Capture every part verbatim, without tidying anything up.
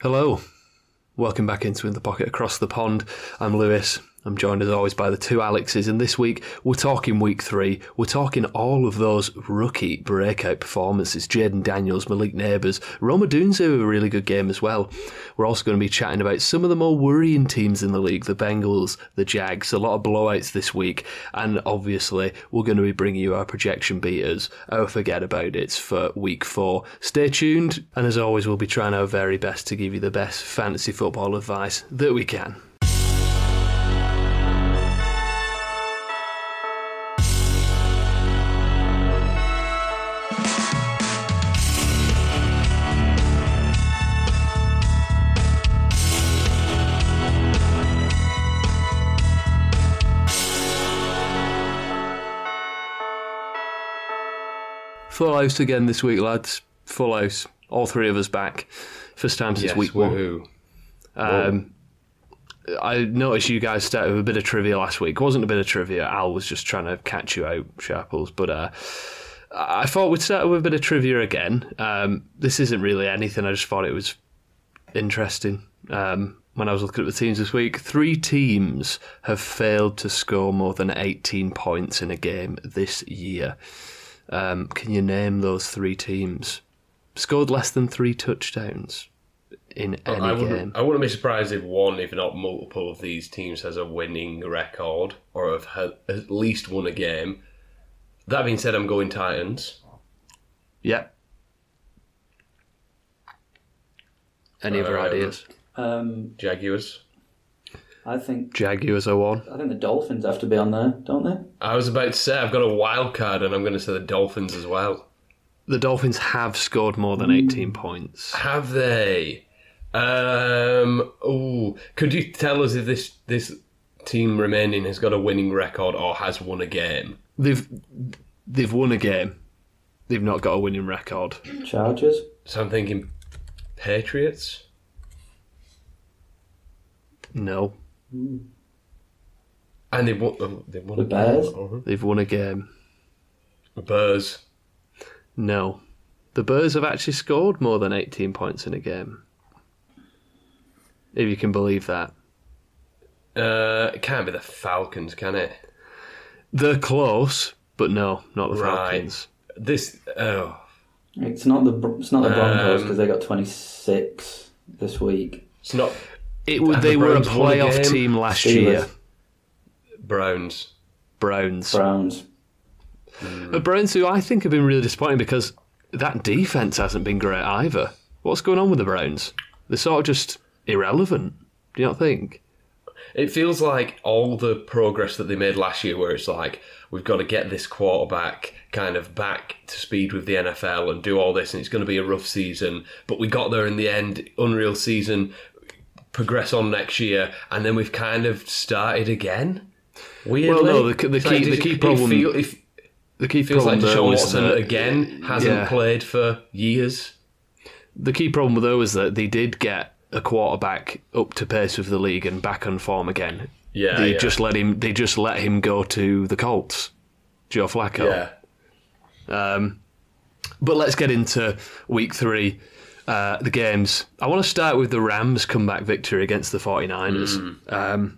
Hello, welcome back into In the Pocket Across the Pond. I'm Lewis. I'm joined as always by the two Alexes, and this week we're talking week three. We're talking all of those rookie breakout performances. Jayden Daniels, Malik Neighbours, Rome Odunze, a really good game as well. We're also going to be chatting about some of the more worrying teams in the league, the Bengals, the Jags, a lot of blowouts this week, and obviously we're going to be bringing you our projection beaters, our forget about it for week four. Stay tuned, and as always we'll be trying our very best to give you the best fantasy football advice that we can. Full house again this week, lads. Full house. All three of us back. First time since yes, week woohoo. one. Um, I noticed you guys started with a bit of trivia last week. It wasn't a bit of trivia. Al was just trying to catch you out, Sharples. But uh, I thought we'd start with a bit of trivia again. Um, this isn't really anything. I just thought it was interesting. Um, when I was looking at the teams this week, three teams have failed to score more than eighteen points in a game this year. Um, can you name those three teams? Scored less than three touchdowns in any I game. I wouldn't be surprised if one, if not multiple, of these teams has a winning record or have had at least won a game. That being said, I'm going Titans. Yeah. Any other Um, ideas? Um, Jaguars. I think Jaguars are one. I think the Dolphins have to be on there, don't they? I was about to say, I've got a wild card and I'm going to say the Dolphins as well. The Dolphins have scored more than eighteen points. Have they? Um, ooh, could you tell us if this, this team remaining has got a winning record or has won a game? They've they've won a game. They've not got a winning record. Chargers. So I'm thinking Patriots? No. And they won, they won The a Bears? game. They've won a game. The Bears. No. The Bears have actually scored more than eighteen points in a game. If you can believe that. Uh, it can't be the Falcons, can it? They're close, but no, not the Right. Falcons. This, oh, It's not the Bro- it's not the Broncos Um, because they got twenty-six this week. it's not It w- Have They the were a Browns won a playoff game? team last Steelers. year. Browns. Browns. Browns. The Browns, who I think have been really disappointing because that defence hasn't been great either. What's going on with the Browns? They're sort of just irrelevant. Do you not think? It feels like all the progress that they made last year, where it's like, we've got to get this quarterback kind of back to speed with the N F L and do all this, and it's going to be a rough season, but we got there in the end, unreal season, progress on next year, and then we've kind of started again. Weirdly. Well, no, the, the It's key like, the it- key it problem feel- it the key feels problem like though Deshaun is Watson that, again hasn't yeah. played for years. The key problem though is that they did get a quarterback up to pace with the league and back on form again. Yeah, they yeah. just let him. They just let him go to the Colts, Joe Flacco. Yeah. Um, but let's get into week three, uh, the games. I want to start with the Rams' comeback victory against the 49ers. Mm. Um,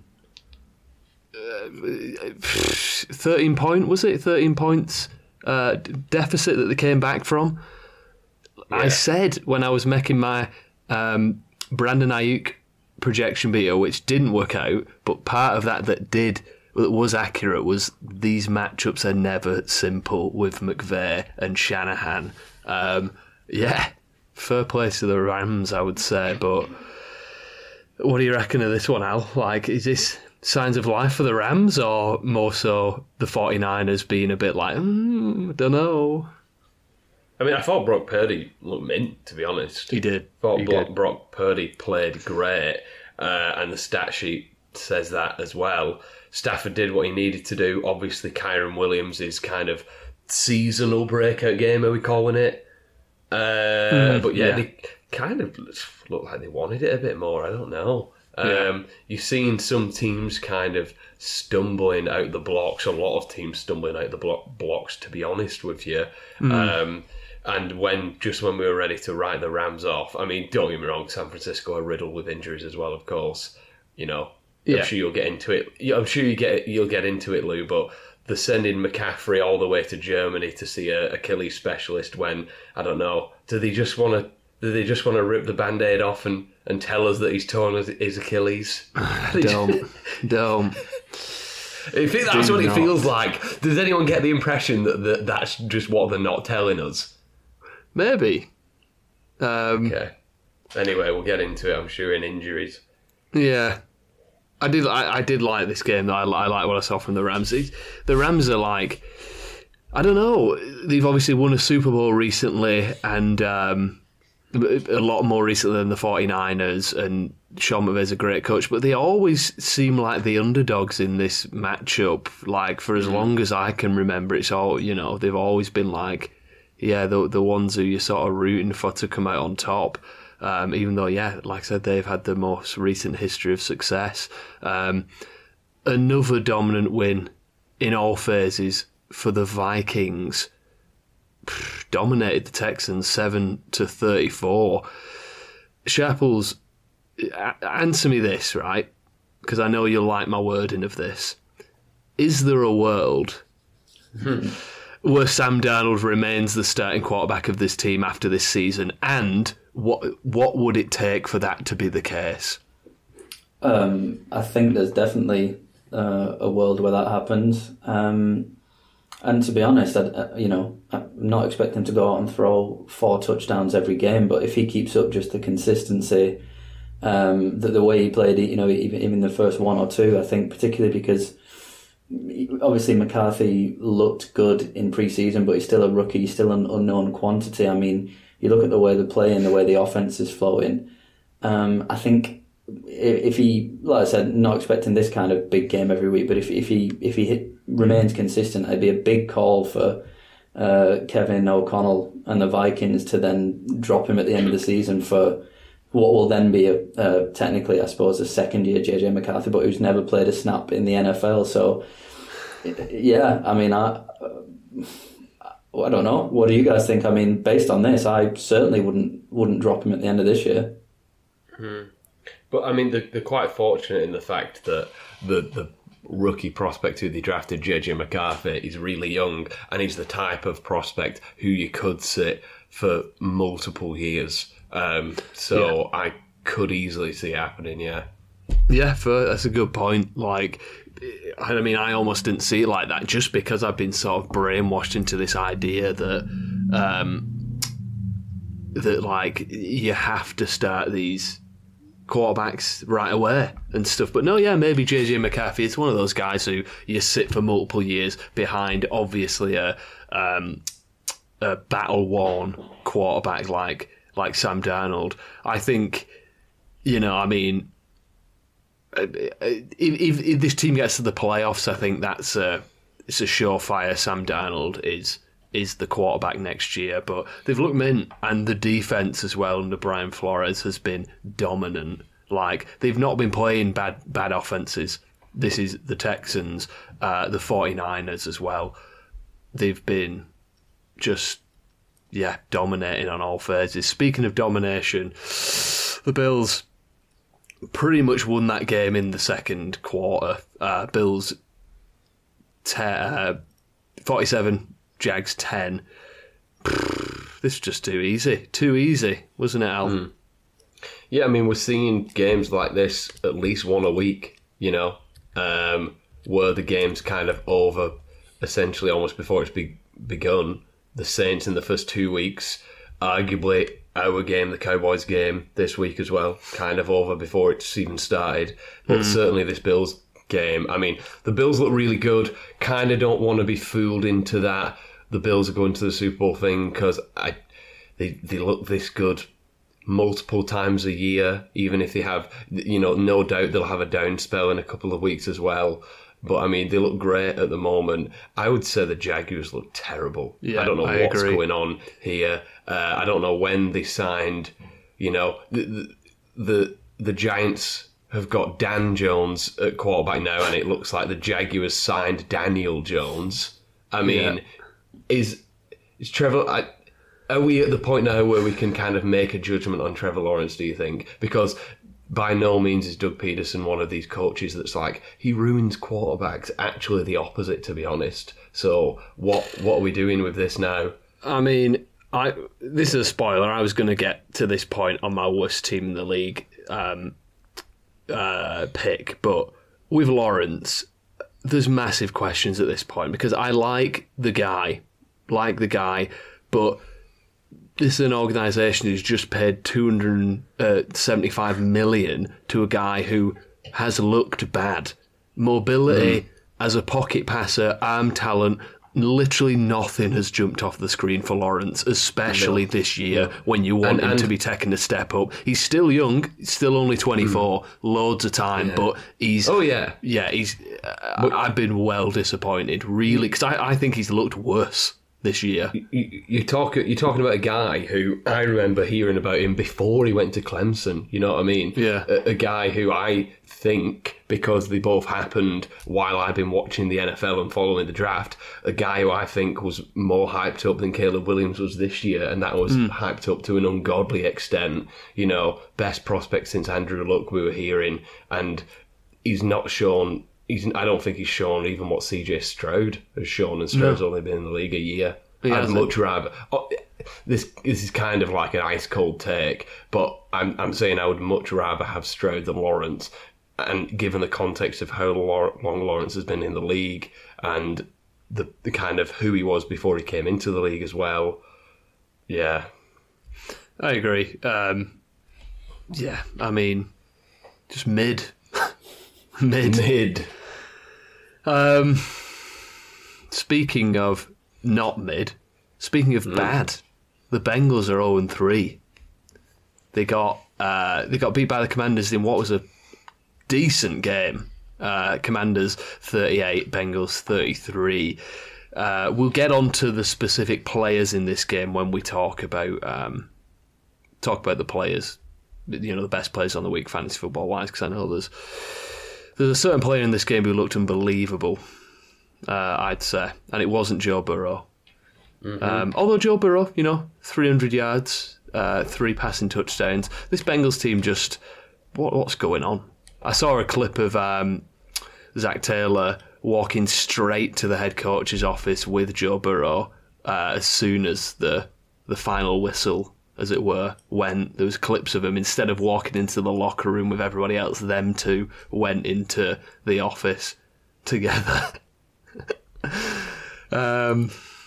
uh, thirteen point was it? Thirteen points uh, deficit that they came back from. I Yeah. said when I was making my um, Brandon Ayuk projection video, which didn't work out, but part of that that did, that was accurate, was these matchups are never simple with McVay and Shanahan. Um, yeah, fair play to the Rams, I would say, but what do you reckon of this one, Al? Like, is this signs of life for the Rams, or more so the 49ers being a bit like, mm, I don't know? I mean, I thought Brock Purdy looked mint, to be honest. He did. thought He Brock, did. Brock Purdy played great, uh, and the stat sheet says that as well. Stafford did what he needed to do. Obviously, Kyron Williams is kind of seasonal breakout game, are we calling it? Uh, Mm, but yeah, yeah. they kind of looked like they wanted it a bit more. I don't know. Um, Yeah. You've seen some teams kind of stumbling out the blocks, a lot of teams stumbling out the blo- blocks, to be honest with you. Mm. Um, And when just when we were ready to write the Rams off, I mean, don't get me wrong, San Francisco are riddled with injuries as well, of course. You know, Yeah. I'm sure you'll get into it. Yeah, I'm sure you get you'll get into it, Lou. But the sending McCaffrey all the way to Germany to see a Achilles specialist when I don't know, do they just want to? Do they just want to rip the Band-Aid off and, and tell us that he's torn his, his Achilles? Don't, don't. I think that's Do what it not. feels like. Does anyone get the impression that, that that's just what they're not telling us? Maybe. Um, Okay. Anyway, we'll get into it, I'm sure, in injuries. Yeah, I did. I, I did like this game. I, I like what I saw from the Rams. It- The Rams are like, I don't know. They've obviously won a Super Bowl recently, and um, a lot more recently than the 49ers. And Sean McVay's a great coach, but they always seem like the underdogs in this matchup. Like for as long as I can remember, it's all you know. They've always been like, yeah, the the ones who you're sort of rooting for to come out on top. Um, even though, yeah, like I said, they've had the most recent history of success. Um, another dominant win in all phases for the Vikings. Pff, dominated the Texans seven to thirty-four. Sharples, a- answer me this, right? Because I know you'll like my wording of this. Is there a world where Sam Darnold remains the starting quarterback of this team after this season? And what what would it take for that to be the case? Um, I think there's definitely uh, a world where that happens. Um, and to be honest, I, I- you know, I'm not expecting him to go out and throw four touchdowns every game. But if he keeps up just the consistency, um, the, the way he played, you know, even even the first one or two, I think particularly because obviously McCarthy looked good in pre-season, but he's still a rookie, he's still an unknown quantity. I mean, you look at the way they play and the way the offense is flowing. Um, I think if, if he, like I said, not expecting this kind of big game every week, but if if he if he hit, remains consistent, it'd be a big call for uh, Kevin O'Connell and the Vikings to then drop him at the end of the season for what will then be a uh, technically, I suppose, a second year J J McCarthy, but who's never played a snap in the N F L. So, yeah, I mean, I. I don't know. What do you guys think? I mean, based on this, I certainly wouldn't wouldn't drop him at the end of this year. Hmm. But I mean, they're, they're quite fortunate in the fact that the the rookie prospect who they drafted, J J McCarthy, is really young, and he's the type of prospect who you could sit for multiple years. Um, so yeah. I could easily see it happening. Yeah. Yeah, for, that's a good point. Like, I mean, I almost didn't see it like that just because I've been sort of brainwashed into this idea that, um, that like, you have to start these quarterbacks right away and stuff. But no, yeah, maybe J J McCarthy is one of those guys who you sit for multiple years behind, obviously, a, um, a battle-worn quarterback like, like Sam Darnold. I think, you know, I mean, If, if, if this team gets to the playoffs, I think that's a it's a surefire. Sam Darnold is is the quarterback next year, but they've looked mint, and the defense as well under Brian Flores has been dominant. Like, they've not been playing bad bad offenses. This is the Texans, uh, the 49ers as well. They've been just yeah dominating on all phases. Speaking of domination, the Bills pretty much won that game in the second quarter. Uh, Bills te- uh, forty-seven, Jags ten. This was just too easy. Too easy, wasn't it, Al? Mm. Yeah, I mean, we're seeing games like this at least one a week, you know, um, where the game's kind of over essentially almost before it's be- begun. The Saints in the first two weeks, arguably our game, the Cowboys game this week as well, kind of over before it's even started. But mm. certainly this Bills game, I mean, the Bills look really good. Kind of don't want to be fooled into that the Bills are going to the Super Bowl thing because I they they look this good multiple times a year, even if they have, you know, no doubt they'll have a down spell in a couple of weeks as well. But, I mean, they look great at the moment. I would say the Jaguars look terrible. Yeah, I don't know I what's agree. going on here. Uh, I don't know when they signed, you know, the, the the Giants have got Dan Jones at quarterback now, and it looks like the Jaguars signed Daniel Jones. I mean, Yeah. is is Trevor... I, are we at the point now where we can kind of make a judgment on Trevor Lawrence, do you think? Because by no means is Doug Peterson one of these coaches that's like, he ruins quarterbacks. Actually the opposite, to be honest. So what what are we doing with this now? I mean, I this is a spoiler. I was going to get to this point on my worst team in the league um, uh, pick, but with Lawrence, there's massive questions at this point because I like the guy, like the guy, but this is an organisation who's just paid two hundred seventy-five million dollars to a guy who has looked bad. Mobility mm. as a pocket passer, arm talent, literally nothing has jumped off the screen for Lawrence, especially no. this year no. when you want and, him and to be taking a step up. He's still young, he's still only twenty-four, mm. loads of time, yeah. but he's... Oh, yeah. Yeah, he's... Uh, I've been well disappointed, really, because I, I think he's looked worse this year. You, you talk, you're talking about a guy who I remember hearing about him before he went to Clemson, you know what I mean? Yeah. A, a guy who I think, because they both happened while I've been watching the N F L and following the draft, a guy who I think was more hyped up than Caleb Williams was this year, and that was mm. hyped up to an ungodly extent. You know, best prospect since Andrew Luck we were hearing, and he's not shown... He's, I don't think he's shown even what C J Stroud has shown, and Stroud's no. only been in the league a year. He I'd much rather... Oh, this, this is kind of like an ice-cold take, but I'm, I'm saying I would much rather have Stroud than Lawrence, and given the context of how long Lawrence has been in the league, and the, the kind of who he was before he came into the league as well, yeah. I agree. Um, yeah, I mean, just mid... Mid. Mid. Um, speaking of not mid, speaking of mm. bad, the Bengals are oh and three. They got uh, they got beat by the Commanders in what was a decent game. Uh, Commanders thirty-eight, Bengals thirty-three. Uh, we'll get on to the specific players in this game when we talk about um, talk about the players, you know, the best players on the week fantasy football wise, because I know there's. There's a certain player in this game who looked unbelievable, uh, I'd say, and it wasn't Joe Burrow. Mm-hmm. Um, although Joe Burrow, you know, three hundred yards, uh, three passing touchdowns. This Bengals team just, what, what's going on? I saw a clip of um, Zach Taylor walking straight to the head coach's office with Joe Burrow uh, as soon as the the final whistle, as it were, went. There was clips of him, instead of walking into the locker room with everybody else, them two went into the office together. um,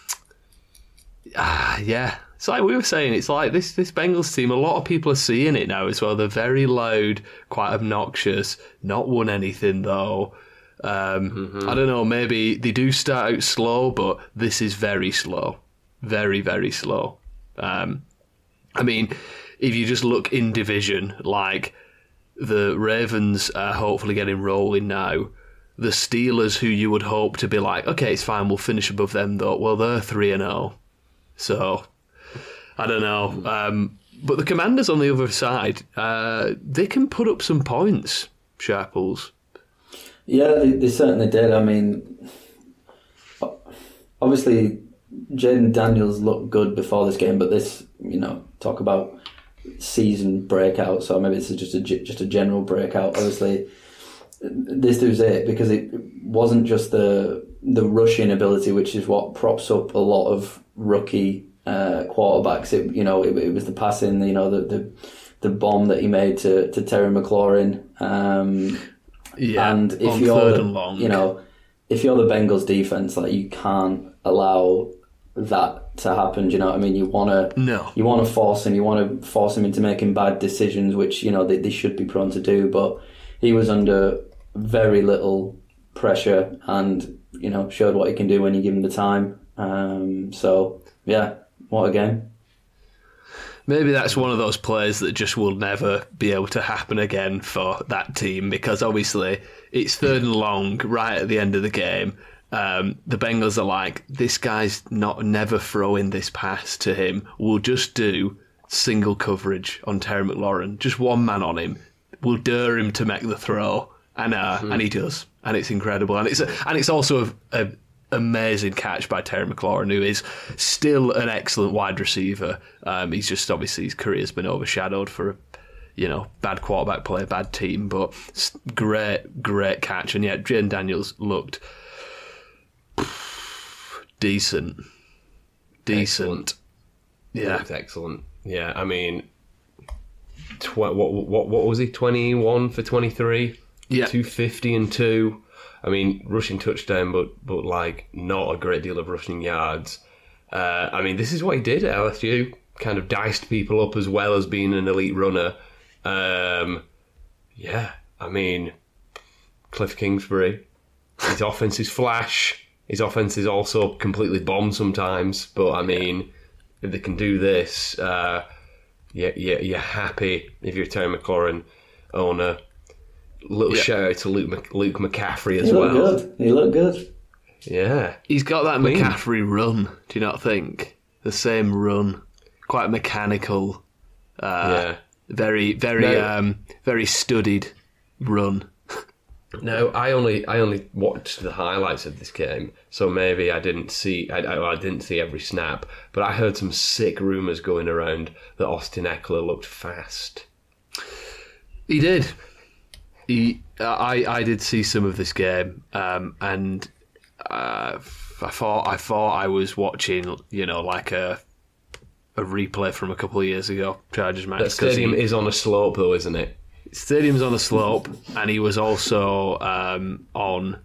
ah, yeah, it's like we were saying, it's like this, this Bengals team, a lot of people are seeing it now as well. They're very loud, quite obnoxious, not won anything though. Um, mm-hmm. I don't know, maybe they do start out slow, but this is very slow. Very, very slow. Um, I mean, if you just look in division, like the Ravens are hopefully getting rolling now. The Steelers, who you would hope to be like, okay, it's fine, we'll finish above them though. Well, they're three and oh. So, I don't know. Um, but the Commanders on the other side, uh, they can put up some points, Sharples. Yeah, they, they certainly did. I mean, obviously, Jaden Daniels looked good before this game, but this, you know, talk about season breakout, so maybe this is just a just a general breakout. Obviously, this was it, because it wasn't just the the rushing ability, which is what props up a lot of rookie uh, quarterbacks. It, you know, it, it was the passing, you know, the the, the bomb that he made to, to Terry McLaurin. Um, yeah, and if you're the, long. you know, if you're the Bengals defense, like, you can't allow that to happen. Do you know what I mean? You want to no. you want to force him. You want to force him into making bad decisions, which, you know, they, they should be prone to do. But he was under very little pressure, and, you know, showed what he can do when you give him the time. Um, so yeah, what a game. Maybe that's one of those plays that just will never be able to happen again for that team, because obviously it's third and long right at the end of the game. Um, the Bengals are like, this guy's not never throwing this pass to him. We'll just do single coverage on Terry McLaurin, just one man on him. We'll dare him to make the throw, and uh, mm-hmm. and he does, and it's incredible, and it's a, and it's also a, a amazing catch by Terry McLaurin, who is still an excellent wide receiver. Um, he's just obviously his career's been overshadowed for a you know bad quarterback play, bad team, but great, great catch. And yet, Jaden Daniels looked decent, decent. Excellent. Yeah, Looked excellent. Yeah, I mean, tw- what what what was he? Twenty-one for twenty-three. Yeah, two fifty and two. I mean, rushing touchdown, but but like not a great deal of rushing yards. Uh, I mean, this is what he did at L S U. Kind of diced people up as well as being an elite runner. Um, yeah, I mean, Cliff Kingsbury. His offense is flash. His offense is also completely bomb sometimes. But I mean, if they can do this, uh, yeah, yeah, you're happy if you're a Terry McLaurin owner. Little yeah. shout out to Luke, Mc, Luke McCaffrey as He looked well. good. He looked good. Yeah. he's got that Clean. McCaffrey run. Do you not think the same run? Quite mechanical. Uh, yeah. Very, very, No. um, very studied run. No, I only I only watched the highlights of this game, so maybe I didn't see I, I, I didn't see every snap. But I heard some sick rumours going around that Austin Eckler looked fast. He did. He, I, I did see some of this game, um, and uh, I thought I thought I was watching, you know, like a a replay from a couple of years ago, Chargers match. That stadium he, is on a slope, though, isn't it? Stadium's on a slope, and he was also um, on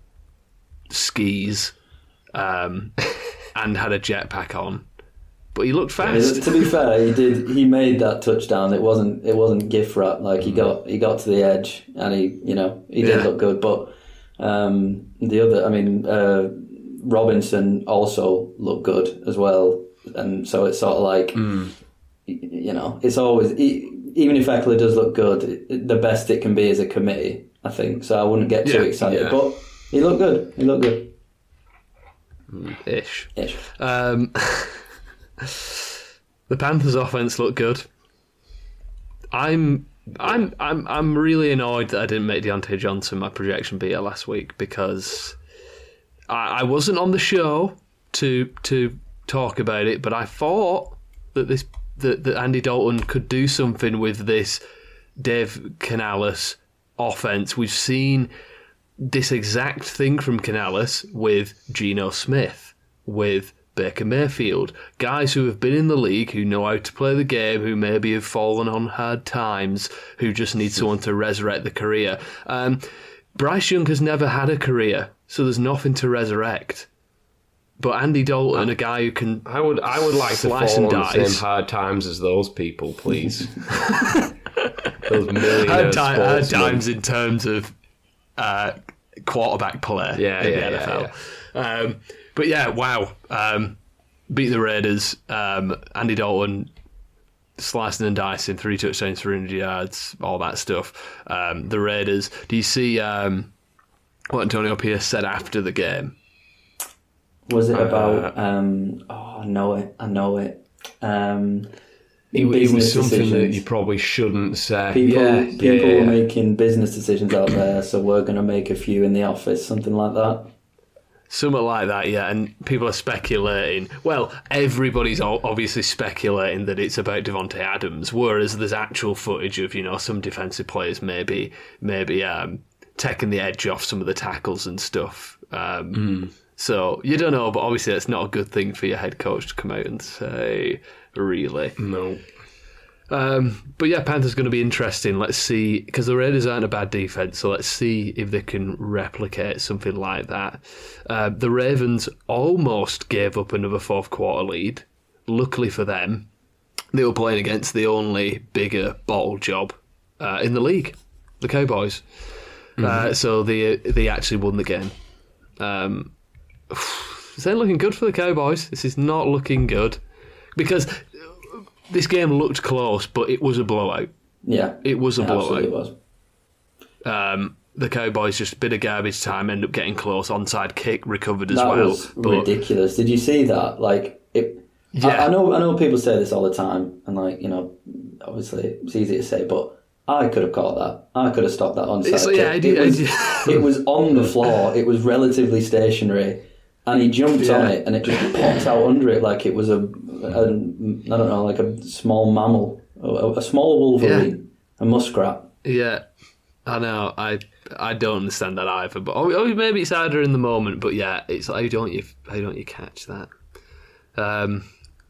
skis um, and had a jetpack on, but he looked fast. To be fair, he did. He made that touchdown. It wasn't. It wasn't gift wrap. Like he got. He got to the edge, and he. You know, he did Yeah. look good. But um, the other. I mean, uh, Robinson also looked good as well. And so it's sort of like, mm. you know, it's always even if Eckler does look good, the best it can be is a committee. I think so. I wouldn't get too Yeah, excited, yeah. but he looked good. He looked good. Ish. Ish. Um, the Panthers' offense looked good. I'm, I'm, I'm, I'm really annoyed that I didn't make Deontay Johnson my projection beater last week because I, I wasn't on the show to to talk about it, but I thought that this that, that Andy Dalton could do something with this Dave Canales offense. We've seen this exact thing from Canales with Geno Smith, with Baker Mayfield, guys who have been in the league, who know how to play the game, who maybe have fallen on hard times, who just need someone to resurrect the career. Um, Bryce Young has never had a career, so there's nothing to resurrect. But Andy Dalton, a guy who can I would I would like to slice fall and on the dice. same hard times as those people, please. Those millionaire hard, time, hard sportsmen. times in terms of uh, quarterback play Yeah, in yeah, the yeah, N F L. Um, but yeah, wow. Um, beat the Raiders. Um, Andy Dalton slicing and dicing, three touchdowns, three hundred yards, all that stuff. Um, the Raiders. Do you see um, what Antonio Pierce said after the game? Was it about? Um, oh, I know it. I know it. Um, It, it was business something that decisions. you probably shouldn't say. People, yeah, people yeah, yeah, were yeah. making business decisions out there, so we're going to make a few in the office, something like that. Something like that, yeah. And people are speculating. Well, everybody's o- obviously speculating that it's about Devontae Adams, whereas there's actual footage of, you know, some defensive players maybe maybe um, taking the edge off some of the tackles and stuff. Um, Mm. So you don't know, but obviously that's not a good thing for your head coach to come out and say, really. No. Um, but yeah, Panthers going to be interesting. Let's see, because the Raiders aren't a bad defense, so let's see if they can replicate something like that. Uh, the Ravens almost gave up another fourth quarter lead. Luckily for them, they were playing against the only bigger bottle job uh, in the league, the Cowboys. Mm-hmm. Uh, so they they actually won the game. Um, this ain't looking good for the Cowboys. This is not looking good because this game looked close, but it was a blowout. Yeah, It was a it blowout. absolutely was. Um, the Cowboys just a bit of garbage time, end up getting close, onside kick recovered as That well. was but ridiculous. Did you see that? Like, it. Yeah. I, I know. I know people say this all the time, and like, you know, obviously it's easy to say, but I could have caught that. I could have stopped that onside It's- kick. yeah, I did- it, was, I did. it was on the floor. It was relatively stationary. and he jumped Yeah. on it, and it just popped out under it like it was a, a I don't know, like a small mammal, a, a small wolverine, a muskrat. Yeah, I know. I I don't understand that either. But oh, oh, maybe it's harder in the moment. But yeah, it's like, how don't you how don't you catch that? Um,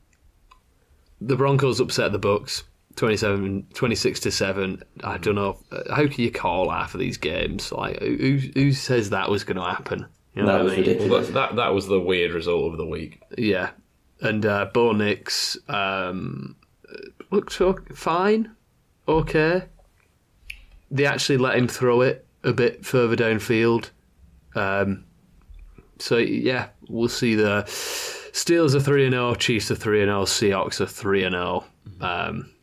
the Broncos upset the Bucks twenty-seven, twenty-six to seven. I don't know. How can you call half of these games? Like, who who says that was going to happen? You know That what was I mean? ridiculous. Well, that, that that was the weird result of the week. Yeah, and uh, Bo Nix um, looked o- fine, okay. They actually let him throw it a bit further downfield. Um, so yeah, we'll see. The Steelers are three and zero, Chiefs are three and zero, Seahawks are three and zero. Um,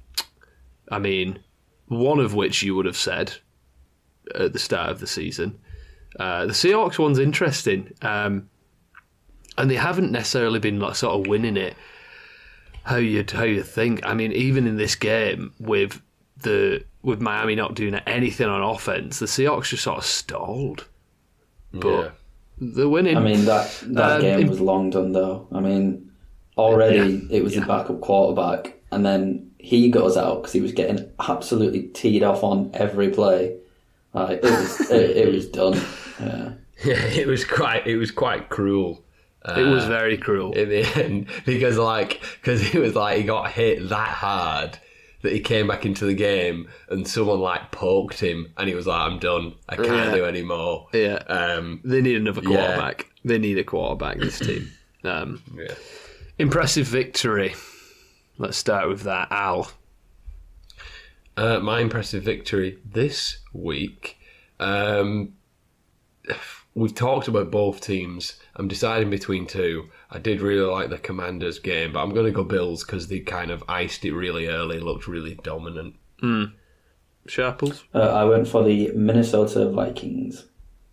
I mean, one of which you would have said at the start of the season. Uh, the Seahawks one's interesting. Um, And they haven't necessarily been like sort of winning it how you how you think. I mean, even in this game with the with Miami not doing anything on offense, the Seahawks just sort of stalled. But Yeah. they're winning. I mean, that that Um, game in- was long done, though. I mean, already Yeah. it was Yeah. the backup quarterback, and then he goes out because he was getting absolutely teed off on every play. Like, it was it, it was done. Yeah. Yeah, it was quite it was quite cruel. it was very cruel. In the end, because like because it was like he got hit that hard that he came back into the game and someone like poked him and he was like, I'm done, I can't Yeah. do any more. Yeah. Um, They need another yeah. quarterback. They need a quarterback, this team. Um, yeah. impressive victory. Let's start with that. Al. Uh, my impressive victory this week. Um, we've talked about both teams. I'm deciding between two. I did really like the Commanders game, but I'm going to go Bills because they kind of iced it really early, looked really dominant. Sharples. Uh, I went for the Minnesota Vikings.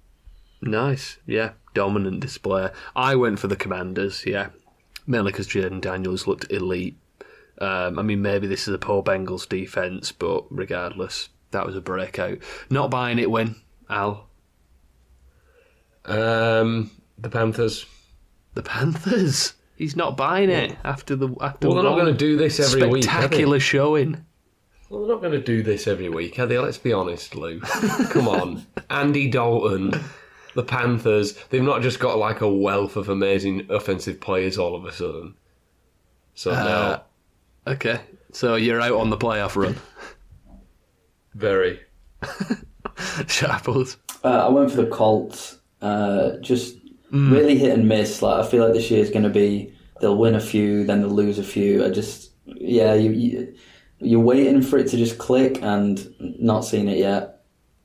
Nice. Yeah. Dominant display. I went for the Commanders, yeah. Mainly because Jaden Daniels looked elite. Um, I mean, maybe this is a poor Bengals defence, but regardless, that was a breakout. Not buying it win, Al. Um, the Panthers. The Panthers. He's not buying it after the after Well, they're not one going to do this every week, are they? spectacular showing. Well, they're not going to do this every week, are they? Let's be honest, Lou. Come on. Andy Dalton, the Panthers, they've not just got like a wealth of amazing offensive players all of a sudden. So Uh, now, Okay, so you're out on the playoff run. very. Sharples. Uh, I went for the Colts. Uh, just really hit and miss. Like, I feel like this year is going to be they'll win a few, then they'll lose a few. I just yeah, you, you you're waiting for it to just click and not seeing it yet.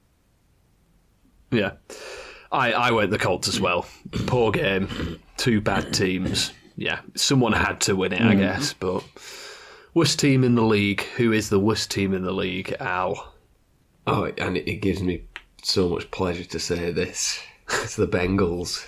Yeah. I, I went the Colts as well. Poor game. Two bad teams. Yeah, someone had to win it, I guess. But worst team in the league. Who is the worst team in the league? Al. Oh, and it, it gives me so much pleasure to say this. It's the Bengals.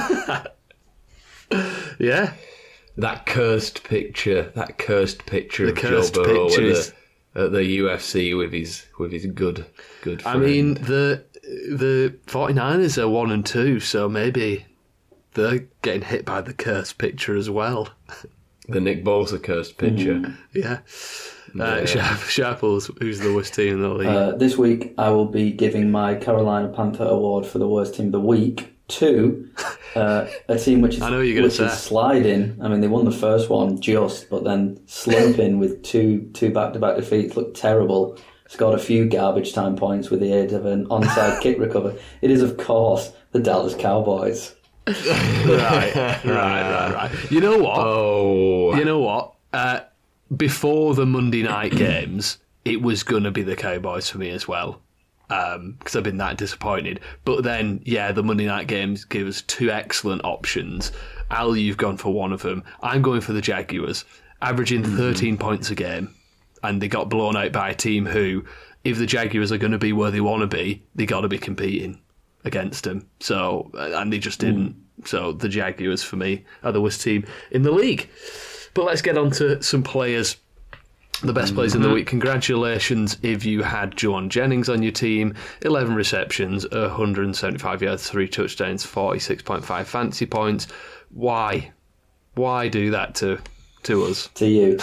Yeah. That cursed picture, that cursed picture The of cursed Joe Burrow at pictures. the, at the U F C with his with his good good I friend. mean, the the 49ers are one and two, so maybe they're getting hit by the cursed picture as well. the Nick Bosa cursed picture. Yeah. Uh, Yeah. Sharp, Sharples, who's the worst team in the league? Uh, this week, I will be giving my Carolina Panther Award for the worst team of the week to uh, a team which is I know what you're gonna which say. is sliding. I mean, they won the first one just, but then slumping with two two back to back defeats. Looked terrible. Scored a few garbage time points with the aid of an onside kick recovery. It is, of course, the Dallas Cowboys. right, right, right, right. You know what? Oh, You know what? Uh, before the Monday night games, it was going to be the Cowboys for me as well, because I've been that disappointed. But then, yeah, the Monday night games give us two excellent options. Al, you've gone for one of them. I'm going for the Jaguars, averaging thirteen points a game, and they got blown out by a team who, if the Jaguars are going to be where they want to be, they got to be competing against them. So, and they just didn't. So the Jaguars, for me, are the worst team in the league. But let's get on to some players The best plays in the week. Congratulations if you had Juwan Jennings on your team. eleven receptions, one hundred seventy-five yards, three touchdowns, forty-six point five fantasy points. Why? Why do that to to us? To you.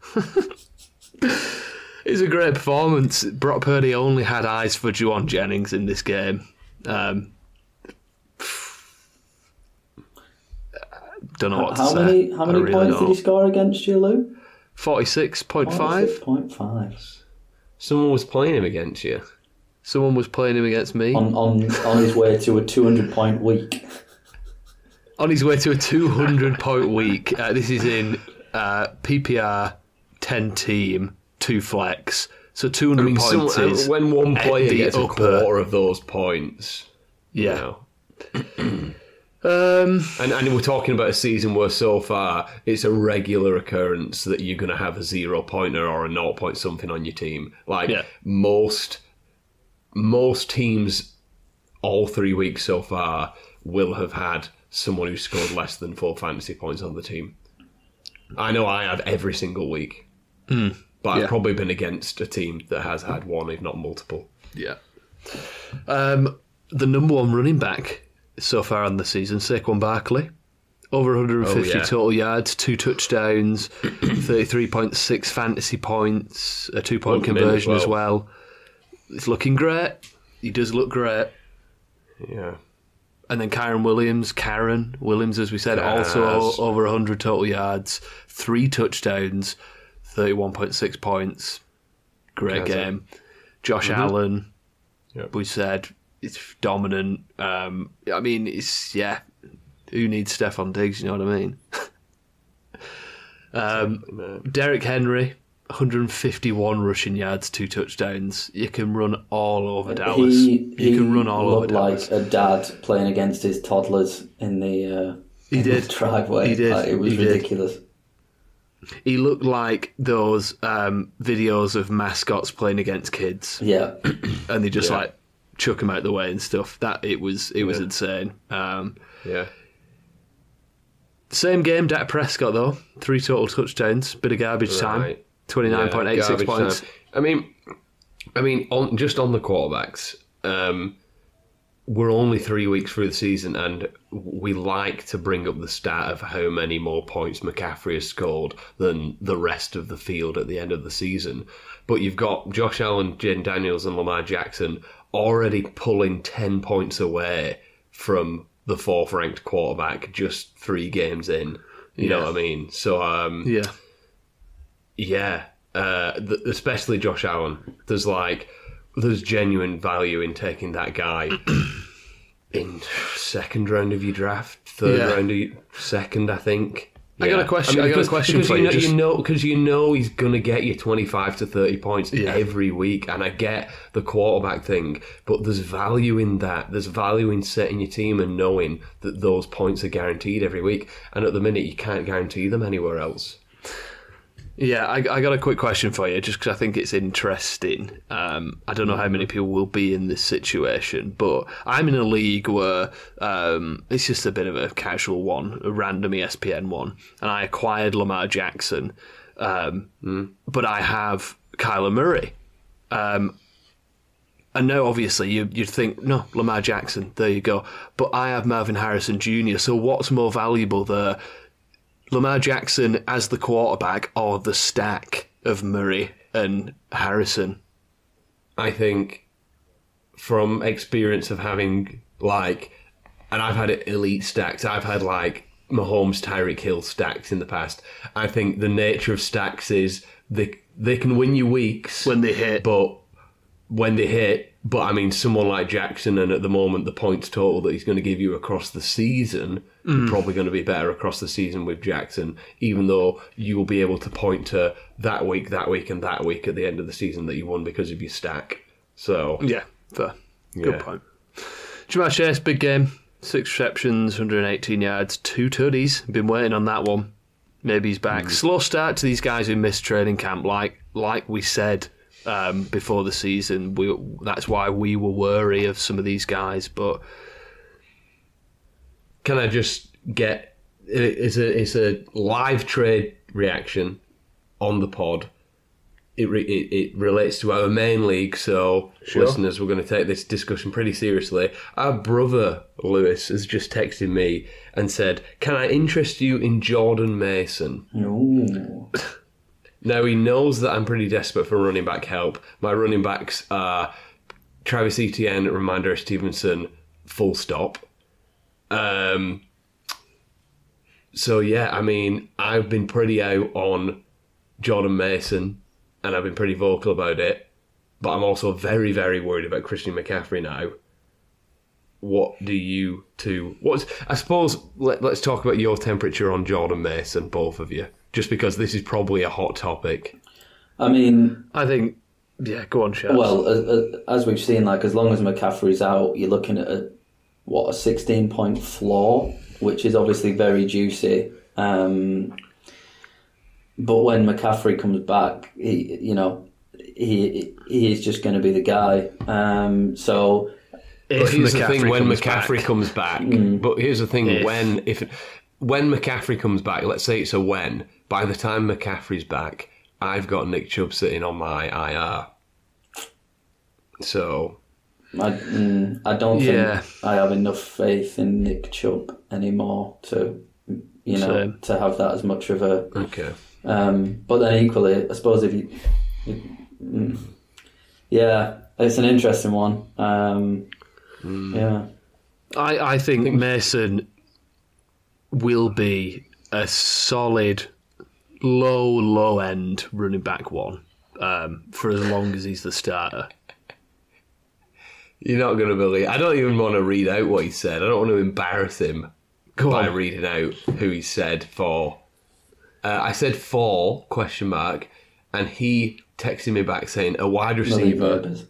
It's a great performance. Brock Purdy only had eyes for Juwan Jennings in this game. Um, don't know what how to many, say. How many really points don't. did he score against you, Lou? forty-six point five. forty-six point five. Someone was playing him against you. Someone was playing him against me. On, on, on his way to a two hundred point week. On his way to a two hundred point week. Uh, this is in uh, P P R, ten team, two flex. So two hundred I mean, points some, is when one player the gets a upper- quarter of those points. Yeah. You know. Um, And, and we're talking about a season where so far it's a regular occurrence that you're going to have a zero pointer or a naught point something on your team. Like Yeah. most most teams, all three weeks so far, will have had someone who scored less than four fantasy points on the team. I know I have every single week, mm, but yeah. I've probably been against a team that has had one, if not multiple. yeah. Um, the number one running back so far on the season, Saquon Barkley. Over one hundred fifty Oh, yeah. total yards, two touchdowns, thirty-three point six fantasy points, a two-point Looked him in conversion as as well. well. It's looking great. He does look great. Yeah. And then Kyron Williams, Karen Williams, as we said, Yes. also over one hundred total yards, three touchdowns, thirty-one point six points. Great Yes, game. Josh Allen, Yep. we said, it's dominant. Um, I mean, it's, yeah, who needs Stephon Diggs, you know what I mean? um, Derrick Henry, one hundred fifty-one rushing yards, two touchdowns. You can run all over Dallas. He, you he can run all over looked Dallas. like a dad playing against his toddlers in the, uh, He in did. the driveway. He did. Like, it was He did. ridiculous. He looked like those um, videos of mascots playing against kids, Yeah. and they just Yeah. like chuck him out the way and stuff. That it was it was Yeah. insane. Um, Yeah. same game, Dak Prescott though, three total touchdowns, bit of garbage time, Right. twenty-nine point eight six garbage points. time. I mean, I mean, on, just on the quarterbacks, um, we're only three weeks through the season, and we like to bring up the stat of how many more points McCaffrey has scored than the rest of the field at the end of the season. But you've got Josh Allen, Jaden Daniels, and Lamar Jackson already pulling ten points away from the fourth-ranked quarterback just three games in. You know Yeah. what I mean? So, um, Yeah, yeah, uh, th- especially Josh Allen. There's like, there's genuine value in taking that guy in second round of your draft, third Yeah. round of your, second, I think. I got a question- I got a because- question because for you you, know, just- you know, because you know he's gonna get you twenty-five to thirty points Yeah. every week, and I get the quarterback thing, but there's value in that. There's value in setting your team and knowing that those points are guaranteed every week, and at the minute you can't guarantee them anywhere else. yeah. I, I got a quick question for you, just because I think it's interesting. Um, I don't know how many people will be in this situation, but I'm in a league where um, it's just a bit of a casual one, a random E S P N one, and I acquired Lamar Jackson, um, but I have Kyler Murray. Um, and now, obviously, you, you'd think, no, Lamar Jackson, there you go. But I have Marvin Harrison Junior, so what's more valuable there? Lamar Jackson as the quarterback or the stack of Murray and Harrison? I think from experience of having like, and I've had elite stacks, I've had like Mahomes, Tyreek Hill stacks in the past. I think the nature of stacks is they they can win you weeks When they hit. but when they hit. But I mean, someone like Jackson, and at the moment the points total that he's going to give you across the season, you're probably going to be better across the season with Jackson, even though you will be able to point to that week, that week, and that week at the end of the season that you won because of your stack. So, Yeah, fair. Good Yeah. point. Jamar Chase, big game. Six receptions, one hundred eighteen yards, two tutties. Been waiting on that one. Maybe he's back. Slow start to these guys who missed training camp, like like we said um, before the season. We that's why we were wary of some of these guys. But can I just get it's a it's a live trade reaction on the pod? it, re- it it relates to our main league, so Sure. listeners, we're going to take this discussion pretty seriously. Our brother, Lewis, has just texted me and said, can I interest you in Jordan Mason? Ooh. Now, he knows that I'm pretty desperate for running back help. My running backs are Travis Etienne, Ramondre Stevenson, full stop. Um, so, yeah, I mean, I've been pretty out on Jordan Mason, and I've been pretty vocal about it. But I'm also very, very worried about Christian McCaffrey now. What do you two... What's, I suppose, let, let's talk about your temperature on Jordan Mason, both of you. Just because this is probably a hot topic. I mean, I think, yeah, go on, Charles. well, as, as we've seen, like as long as McCaffrey's out, you're looking at a what a sixteen point floor, which is obviously very juicy. Um, but when McCaffrey comes back, he, you know, he he is just going to be the guy. Um, so, But if here's the McCaffrey thing: when comes McCaffrey back, comes back, Mm. but here's the thing: If. when if when McCaffrey comes back, let's say it's a when. By the time McCaffrey's back, I've got Nick Chubb sitting on my I R. So I mm, I don't Yeah. think I have enough faith in Nick Chubb anymore to, you know, Same. to have that as much of a. okay, Um, but then equally, I suppose if you, if- mm, yeah, it's an interesting one. Um, Yeah, I, I think Mason will be a solid low, low end running back one um, for as long as he's the starter. you're not going to believe. I don't even want to read out what he said. I don't want to embarrass him Go by on. reading out who he said for. Uh, I said for question mark, and he texted me back saying a wide Malik receiver. Neighbours.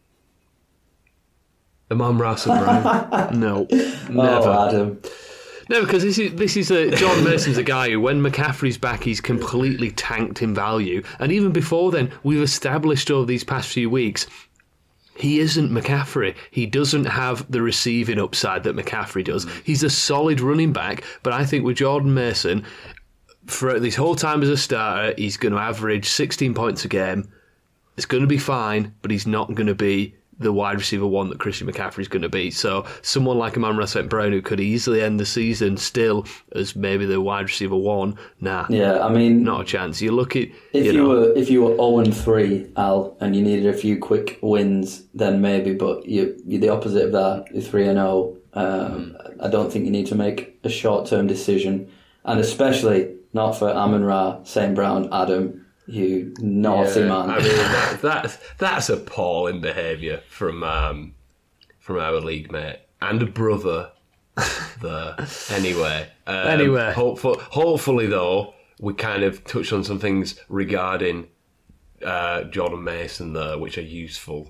Imam Russell Brown. No, never. Oh, Adam. No, because this is this is a Jordan Mason's a guy who, when McCaffrey's back, he's completely tanked in value. And even before then, we've established over these past few weeks, he isn't McCaffrey. He doesn't have the receiving upside that McCaffrey does. He's a solid running back, but I think with Jordan Mason, for this whole time as a starter, he's going to average sixteen points a game. It's going to be fine, but he's not going to be the wide receiver one that Christian McCaffrey is going to be. So someone like Amon-Ra Saint Brown, who could easily end the season still as maybe the wide receiver one, nah, Yeah, I mean, not a chance. You look at if you you, know, were if you were zero and three, Al, and you needed a few quick wins, then maybe. But you you're the opposite of that. You're three and zero. Um, I don't think you need to make a short term decision, and especially not for Amon-Ra Saint Brown, Adam. You naughty Yeah, man. I mean, that, that's that's appalling behaviour from um, from our league mate and a brother. There, anyway. Um, Anyway. hopefully, hopefully though, we kind of touched on some things regarding uh, Jordan Mason there, which are useful.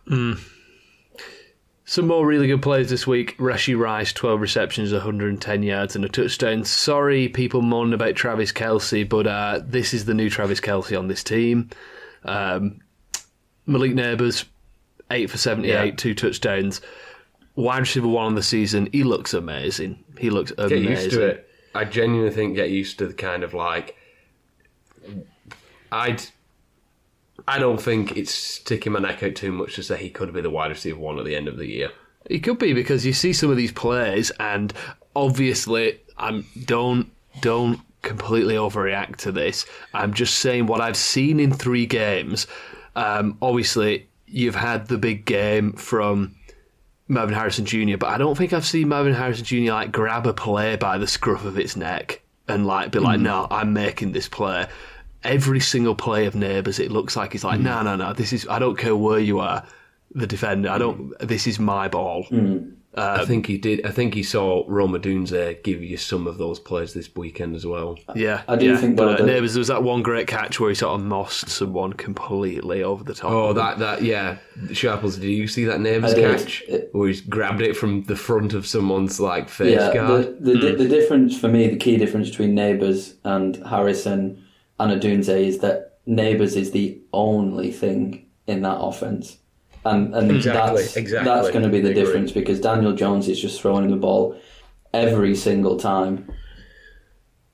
some more really good plays this week. Rashee Rice, twelve receptions, one hundred ten yards and a touchdown. Sorry, people moaning about Travis Kelce, but uh, this is the new Travis Kelce on this team. Um, Malik Neighbours, eight for seventy-eight, Yeah. two touchdowns. Wide receiver one on the season. He looks amazing. He looks amazing. Get used to it. I genuinely think get used to the kind of like. I'd. I don't think it's sticking my neck out too much to say he could be the wide receiver one at the end of the year. He could be, because you see some of these plays, and obviously, I'm don't don't completely overreact to this. I'm just saying what I've seen in three games. Um, obviously, you've had the big game from Marvin Harrison Junior, but I don't think I've seen Marvin Harrison Junior like grab a play by the scruff of its neck and like be like, "No, I'm making this play." Every single play of Neighbours, it looks like he's like, "No, no, no. This is. I don't care where you are, the defender. I don't. This is my ball." I think he did. I think he saw Roma Dunze give you some of those plays this weekend as well. Yeah, I do yeah. think, though, but uh, that- Neighbours, there was that one great catch where he sort of mossed someone completely over the top. Oh, of him. that that yeah, Sharples. Did you see that Neighbours I did. catch It- where he's grabbed it from the front of someone's like face Yeah, guard? the, the, di the difference for me, the key difference between Neighbours and Harrison and Adunze is that Neighbours is the only thing in that offense. And, and Exactly, that's, exactly. that's going to be the I agree. difference, because Daniel Jones is just throwing him the ball every single time.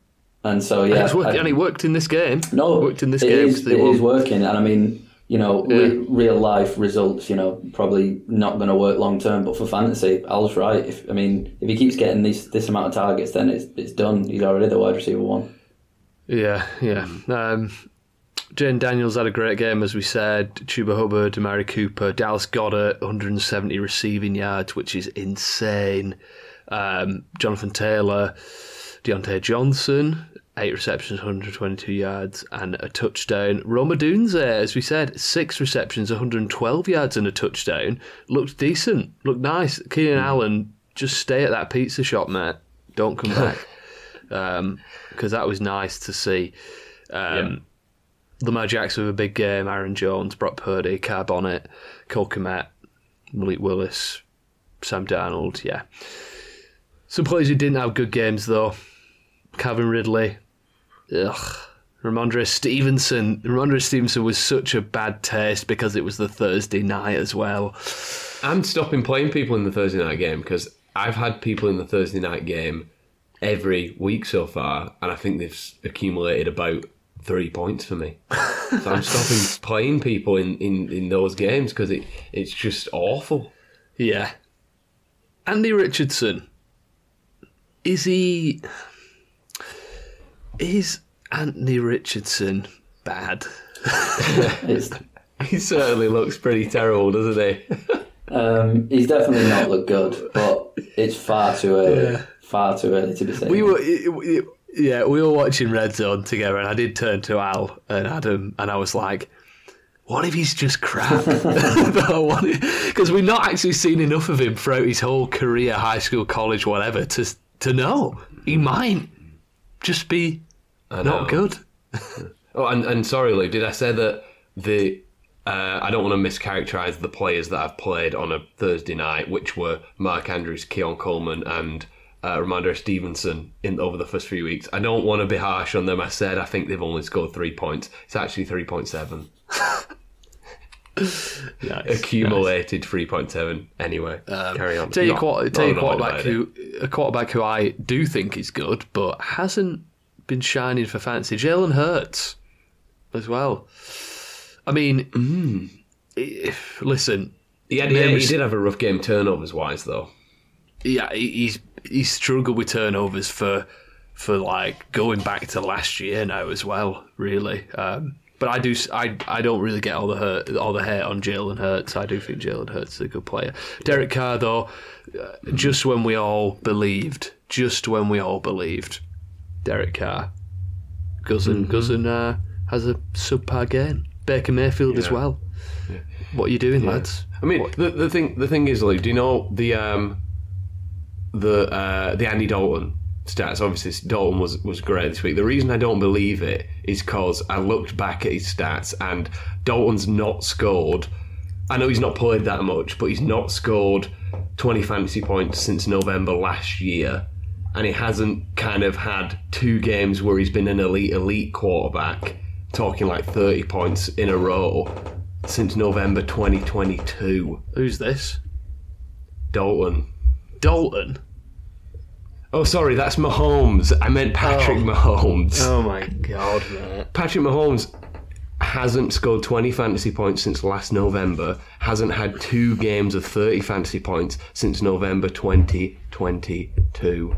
And so, yeah. And, it's worked, I, and it worked in this game. No, it worked in this it game. Is, it is working. And I mean, you know, yeah. re- real life results, you know, probably not going to work long term. But for fantasy, Al's right. If I mean, if he keeps getting this this amount of targets, then it's it's done. He's already the wide receiver one. Yeah, yeah. Um, Jane Daniels had a great game, as we said. Chuba Hubbard, Amari Cooper, Dallas Goedert, one hundred seventy receiving yards, which is insane. Um, Jonathan Taylor, Deontay Johnson, eight receptions, one hundred twenty-two yards, and a touchdown. Roma Dunze, as we said, six receptions, one hundred twelve yards, and a touchdown. Looked decent, looked nice. Keenan mm. Allen, just stay at that pizza shop, mate. Don't come back. Because um, that was nice to see. Um, yeah. Lamar Jackson with a big game, Aaron Jones, Brock Purdy, Car Bonnet, Cole Kmet, Malik Willis, Sam Darnold, yeah. Some players who didn't have good games, though. Calvin Ridley, ugh. Ramondre Stevenson. Ramondre Stevenson was such a bad taste because it was the Thursday night as well. I'm stopping playing people in the Thursday night game because I've had people in the Thursday night game every week so far, and I think they've accumulated about three points for me. So I'm stopping playing people in, in, in those games because it, it's just awful. Yeah. Andy Richardson. Is he... Is Anthony Richardson bad? He certainly looks pretty terrible, doesn't he? um, he's definitely not looked good, but it's far too early. Yeah. Far too early to be saying. We were... It, it, Yeah, we were watching Red Zone together, and I did turn to Al and Adam, and I was like, what if he's just crap? Because we've not actually seen enough of him throughout his whole career, high school, college, whatever, to to know. He might just be not good. oh, and, and sorry, Lou, did I say that the... Uh, I don't want to mischaracterise the players that I've played on a Thursday night, which were Mark Andrews, Keon Coleman, and... Uh, Ramondre Stevenson in over the first few weeks. I don't want to be harsh on them. I said I think they've only scored three points. It's actually three point seven. Nice, accumulated nice. three point seven. Anyway, um, carry on. Tell you, quar- tell you quarterback who a quarterback who I do think is good, but hasn't been shining for fantasy. Jalen Hurts as well. I mean, mm, if, listen, he, had, he, had, he did have a rough game turnovers wise though. Yeah, he's he's struggled with turnovers for for like going back to last year now as well, really. Um, but I do I I don't really get all the hurt all the hate on Jalen Hurts. I do think Jalen Hurts is a good player. Derek Carr though, uh, just when we all believed, just when we all believed, Derek Carr, Cousin mm-hmm. Cousin uh, has a subpar game. Baker Mayfield yeah. as well. Yeah. What are you doing, yeah. lads? I mean, what? the the thing the thing is, Lee, do you know the um. The uh, the Andy Dalton stats, obviously Dalton was, was great this week. The reason I don't believe it is because I looked back at his stats and Dalton's not scored. I know he's not played that much, but he's not scored twenty fantasy points since November last year. And he hasn't kind of had two games where he's been an elite, elite quarterback, talking like thirty points in a row, since November twenty twenty-two. Who's this? Dalton. Dalton? Oh, sorry, that's Mahomes. I meant Patrick oh. Mahomes. Oh, my God, man. Patrick Mahomes hasn't scored twenty fantasy points since last November, hasn't had two games of thirty fantasy points since November twenty twenty-two.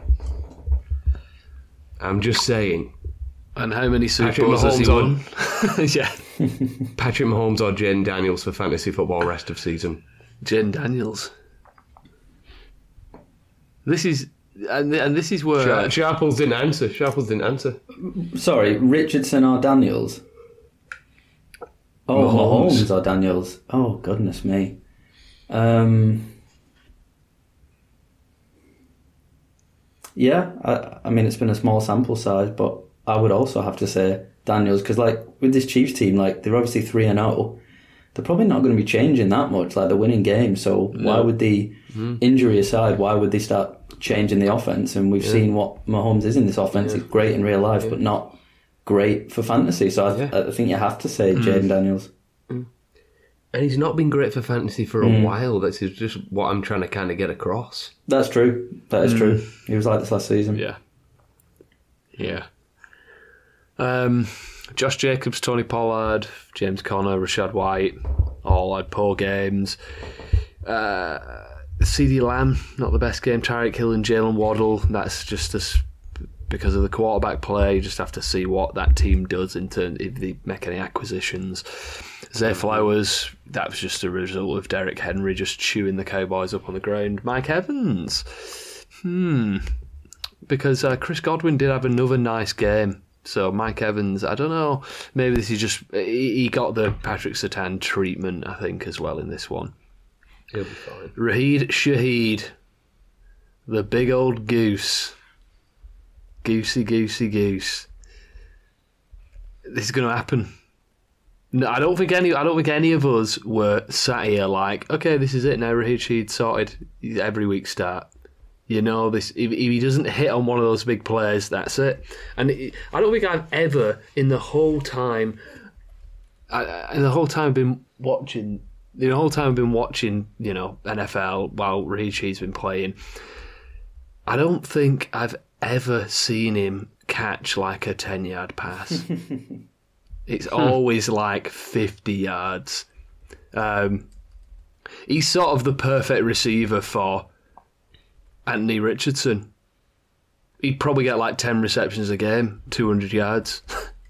I'm just saying. And how many Super Bowls has he won? Yeah. Patrick Mahomes or Jane Daniels for fantasy football rest of season? Jane Daniels. This is, and, and this is where... Sharp, Sharples didn't answer. Sharples didn't answer. Sorry, Richardson or Daniels? Oh, Mahomes, Mahomes or Daniels? Oh, goodness me. Um, yeah, I, I mean, it's been a small sample size, but I would also have to say Daniels, because like with this Chiefs team, like they're obviously three and oh. They're probably not going to be changing that much. Like they're winning games, so no. why would the mm-hmm. injury aside, why would they start changing the offense? And we've yeah. seen what Mahomes is in this offense. Yeah. It's great in real life, yeah. but not great for fantasy. So I, th- yeah. I think you have to say mm. Jaden Daniels. Mm. And he's not been great for fantasy for a mm. while. That's just what I'm trying to kind of get across. That's true. That is mm. true. He was like this last season. Yeah. Yeah. Um, Josh Jacobs, Tony Pollard, James Conner, Rashad White, all had poor games. Uh, CeeDee Lamb, not the best game. Tyreek Hill and Jalen Waddle, that's just as because of the quarterback play. You just have to see what that team does in terms if they make any acquisitions. Zay Flowers, that was just a result of Derrick Henry just chewing the Cowboys up on the ground. Mike Evans, hmm, because uh, Chris Godwin did have another nice game. So Mike Evans, I don't know, maybe this is just, he, he got the Patrick Surtain treatment, I think, as well in this one. He'll be fine. Raheed Shaheed, the big old goose. Goosey, goosey, goose. This is going to happen. No, I don't think any. I don't think any of us were sat here like, okay, this is it now. Raheed Shaheed sorted. Every week start. You know, this. If, if he doesn't hit on one of those big plays, that's it. And it, I don't think I've ever, in the whole time, I, in the whole time, been watching. The whole time I've been watching, you know, N F L while Raheed Shaheed's been playing. I don't think I've ever seen him catch like a ten-yard pass. It's always like fifty yards. Um, he's sort of the perfect receiver for Anthony Richardson. He'd probably get like ten receptions a game, two hundred yards.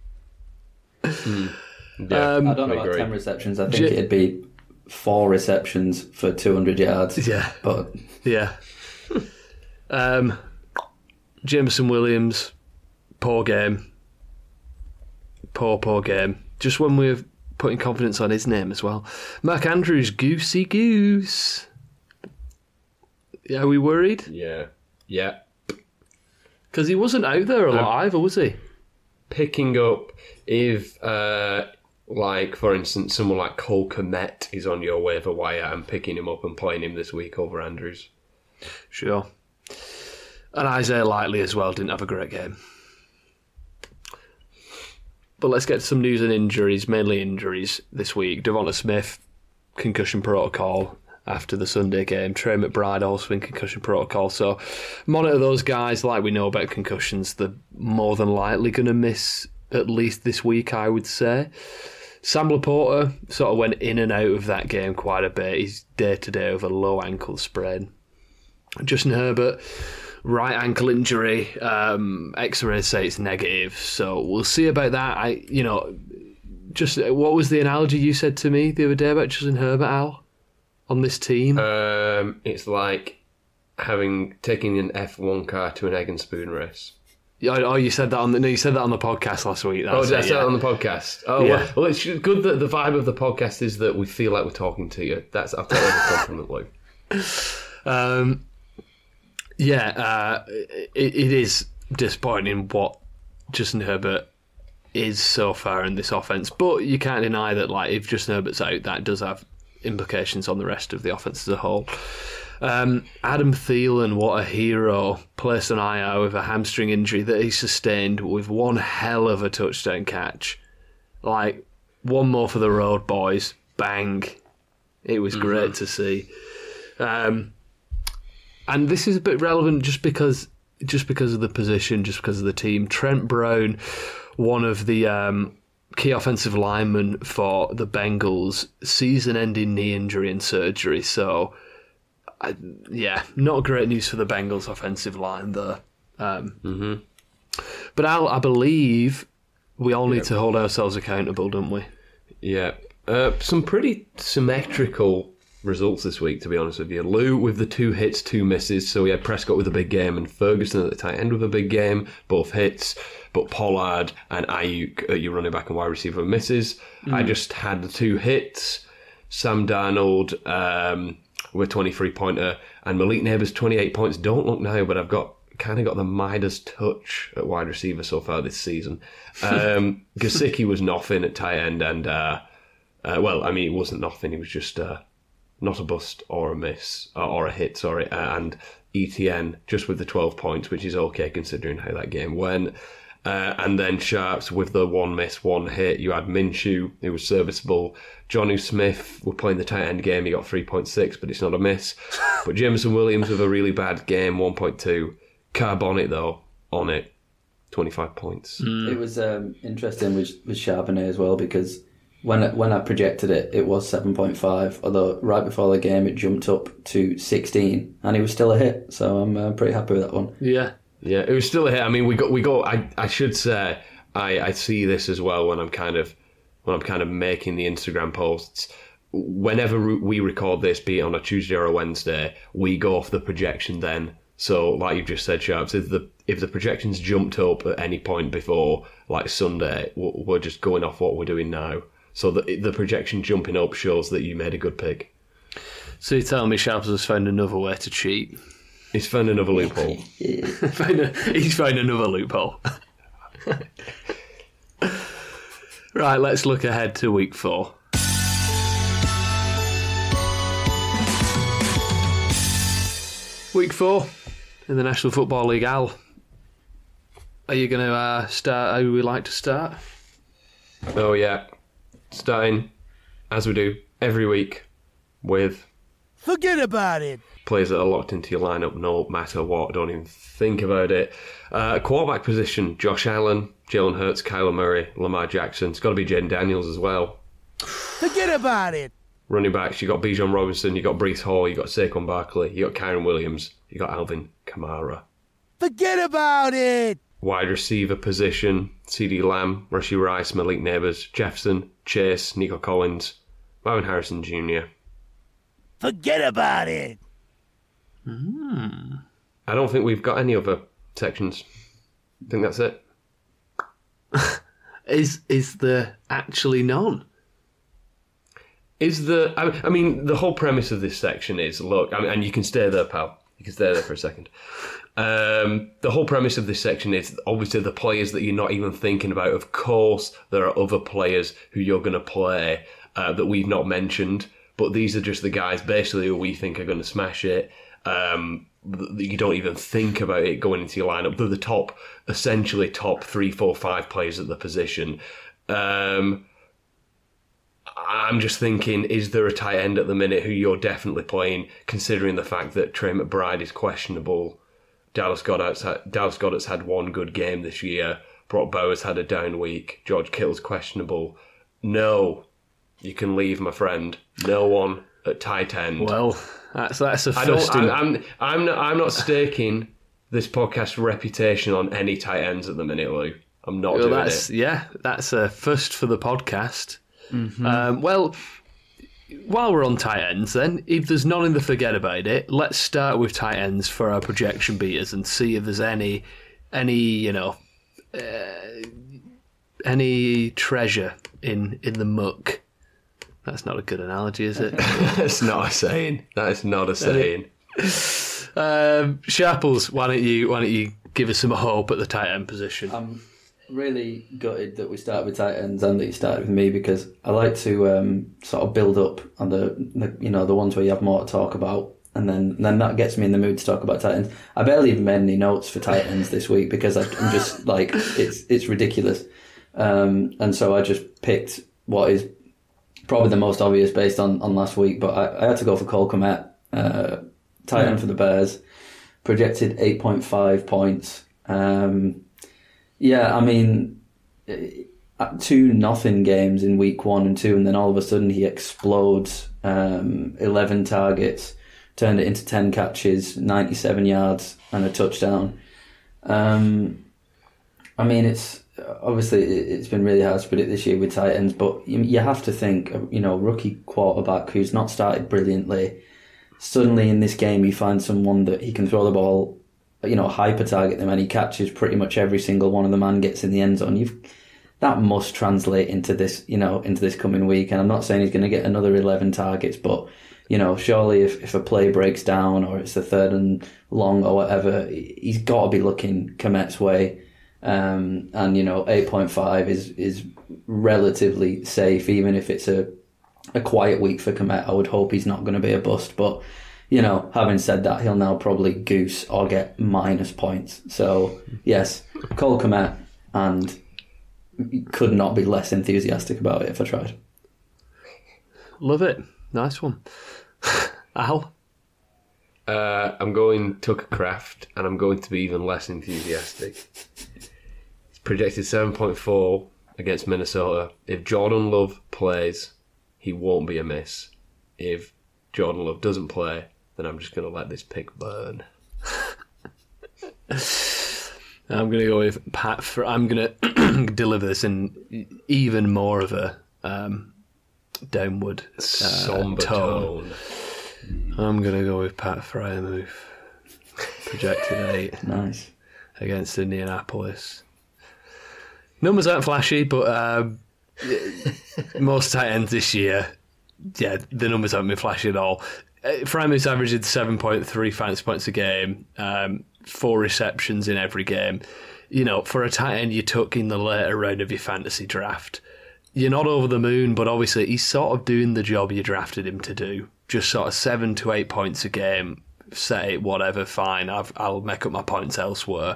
mm. Yeah, um, I don't know about ten receptions. I think J- it'd be four receptions for two hundred yards. Yeah. But yeah. um, Jameson Williams, poor game. Poor, poor game. Just when we're putting confidence on his name as well. Mark Andrews, goosey goose. Yeah, are we worried? Yeah. Yeah. Because he wasn't out there a lot either, was he? Picking up, if, uh, like, for instance, someone like Cole Kmet is on your waiver wire, I'm picking him up and playing him this week over Andrews. Sure. And Isaiah Likely as well didn't have a great game. But let's get to some news and injuries, mainly injuries this week. Devonta Smith, concussion protocol after the Sunday game. Trey McBride also in concussion protocol. So monitor those guys. Like we know about concussions, they're more than likely going to miss at least this week, I would say. Sam Laporta sort of went in and out of that game quite a bit. He's day-to-day with a low ankle sprain. Justin Herbert, right ankle injury, um, X-rays say it's negative, so we'll see about that. I, you know, just what was the analogy you said to me the other day about Justin Herbert, Al, on this team? Um, it's like having taking an F one car to an egg and spoon race. Oh, you said that on the no, you said that on the podcast last week. That's oh, did I say yeah. that on the podcast? Oh, yeah. well, well, it's good that the vibe of the podcast is that we feel like we're talking to you. That's I've got a compliment, Luke. Um. Yeah, uh, it, it is disappointing what Justin Herbert is so far in this offense, but you can't deny that, like, if Justin Herbert's out, that does have implications on the rest of the offense as a whole. Um, Adam Thielen, what a hero, placed on I R with a hamstring injury that he sustained with one hell of a touchdown catch. Like, one more for the road, boys. Bang. It was great mm-hmm. to see. Um... And this is a bit relevant just because just because of the position, just because of the team. Trent Brown, one of the um, key offensive linemen for the Bengals, season-ending knee injury and surgery. So, I, yeah, not great news for the Bengals offensive line there. Um, mm-hmm. But Al, I believe we all need yeah. to hold ourselves accountable, don't we? Yeah. Uh, some pretty symmetrical results this week, to be honest with you. Lou with the two hits, two misses, so we had Prescott with a big game and Ferguson at the tight end with a big game, both hits, but Pollard and Ayuk at your running back and wide receiver misses. Mm. I just had the two hits, Sam Darnold um, with twenty-three pointer and Malik Neighbours twenty-eight points. Don't look now, but I've got kind of got the Midas touch at wide receiver so far this season. Um, Gesicki was nothing at tight end, and uh, uh, well, I mean, it wasn't nothing, he was just uh, not a bust or a miss, uh, or a hit, sorry, uh, and E T N just with the twelve points, which is okay considering how that game went. Uh, and then Sharps with the one miss, one hit. You had Minshew, who was serviceable. Jonnu Smith, we're playing the tight end game, he got three point six, but it's not a miss. But Jameson Williams with a really bad game, one point two. Carbonic, though, on it. twenty-five points. Mm. It was um, interesting with, with Charbonnet as well, because when I, when I projected it, it was seven point five, although right before the game it jumped up to sixteen, and he was still a hit, so I'm uh, pretty happy with that one. Yeah. Yeah, it was still a hit. I mean, we got, we got, I, I should say, I, I see this as well when I'm kind of, when I'm kind of making the Instagram posts. Whenever we record this, be it on a Tuesday or a Wednesday, we go off the projection then. So, like you just said, Sharps, if the if the projections jumped up at any point before, like Sunday, we're just going off what we're doing now. So the the projection jumping up shows that you made a good pick. So you're telling me Sharps has found another way to cheat? He's found another loophole. found a, he's found another loophole. Right, let's look ahead to week four. Week four in the National Football League. Al, are you going to uh, start how we like to start? Oh, yeah. Starting, as we do, every week with... Forget about it. Players that are locked into your lineup no matter what. Don't even think about it. Uh, quarterback position, Josh Allen, Jalen Hurts, Kyler Murray, Lamar Jackson. It's got to be Jaden Daniels as well. Forget about it. Running backs, you got Bijan Robinson, you got Breece Hall, you got Saquon Barkley, you got Kyron Williams, you got Alvin Kamara. Forget about it. Wide receiver position, CeeDee Lamb, Rashee Rice, Malik Neighbors, Jefferson, Chase, Nico Collins, Marvin Harrison Junior Forget about it. Mm. I don't think we've got any other sections. I think that's it. is is there actually none? Is the I, I mean the whole premise of this section is look I mean, and you can stay there, pal. You can stay there for a second. Um, the whole premise of this section is obviously the players that you're not even thinking about. Of course, there are other players who you're going to play uh, that we've not mentioned, but these are just the guys basically who we think are going to smash it. Um, you don't even think about it going into your lineup. They're the top, essentially top three, four, five players at the position. Um, I'm just thinking, is there a tight end at the minute who you're definitely playing, considering the fact that Trey McBride is questionable? Dallas Goedert's had, Dallas Goedert's had one good game this year. Brock Bowers had a down week. George Kittle's questionable. No, you can leave, my friend. No one at tight end. Well, that's that's a I first. don't, In... I'm, I'm, I'm, not, I'm not staking this podcast's reputation on any tight ends at the minute, Lou. I'm not well, doing that's, it. Yeah, that's a first for the podcast. Mm-hmm. Um, well, while we're on tight ends, then, if there's none in the forget about it, let's start with tight ends for our projection beaters and see if there's any, any you know, uh, any treasure in in the muck. That's not a good analogy, is it? That's not a saying. That is not a saying. um, Sharples, why don't you why don't you give us some hope at the tight end position? I'm really gutted that we started with tight ends and that you started with me, because I like to um, sort of build up on the, the you know the ones where you have more to talk about, and then then that gets me in the mood to talk about tight ends. I barely even made any notes for tight ends this week because I, I'm just like it's it's ridiculous, um, and so I just picked what is probably the most obvious based on, on last week. But I, I had to go for Cole Kmet, uh, tight end for the Bears, projected eight point five points. Um, Yeah, I mean, two nothing games in week one and two, and then all of a sudden he explodes. Um, eleven targets, turned it into ten catches, ninety-seven yards, and a touchdown. Um, I mean, it's obviously it's been really hard to predict this year with tight ends, but you, you have to think, you know, rookie quarterback who's not started brilliantly. Suddenly in this game, he finds someone that he can throw the ball, you know, hyper target them, and he catches pretty much every single one of the man gets in the end zone. You've that must translate into this, you know, into this coming week. And I'm not saying he's going to get another eleven targets, but you know, surely if, if a play breaks down or it's a third and long or whatever, he's got to be looking Kmet's way. Um, and you know, eight point five is is relatively safe, even if it's a a quiet week for Kmet. I would hope he's not going to be a bust, but. You know, having said that, he'll now probably goose or get minus points. So, yes, Cole Kmet, and could not be less enthusiastic about it if I tried. Love it. Nice one. Al? Uh, I'm going Tucker Kraft, and I'm going to be even less enthusiastic. projected seven point four against Minnesota. If Jordan Love plays, he won't be a miss. If Jordan Love doesn't play, then I'm just going to let this pick burn. I'm going to go with Pat. For, I'm going to deliver this in even more of a um, downward uh, somber tone. tone. I'm going to go with Pat Freiermuth. Projected eight. Nice. Against Indianapolis. Numbers aren't flashy, but uh, most tight ends this year, yeah, the numbers haven't been flashy at all. Freiermuth's averaged seven point three fantasy points a game, um, four receptions in every game. You know, for a tight end you took in the later round of your fantasy draft, you're not over the moon, but obviously he's sort of doing the job you drafted him to do. Just sort of seven to eight points a game, say whatever, fine, I've, I'll make up my points elsewhere.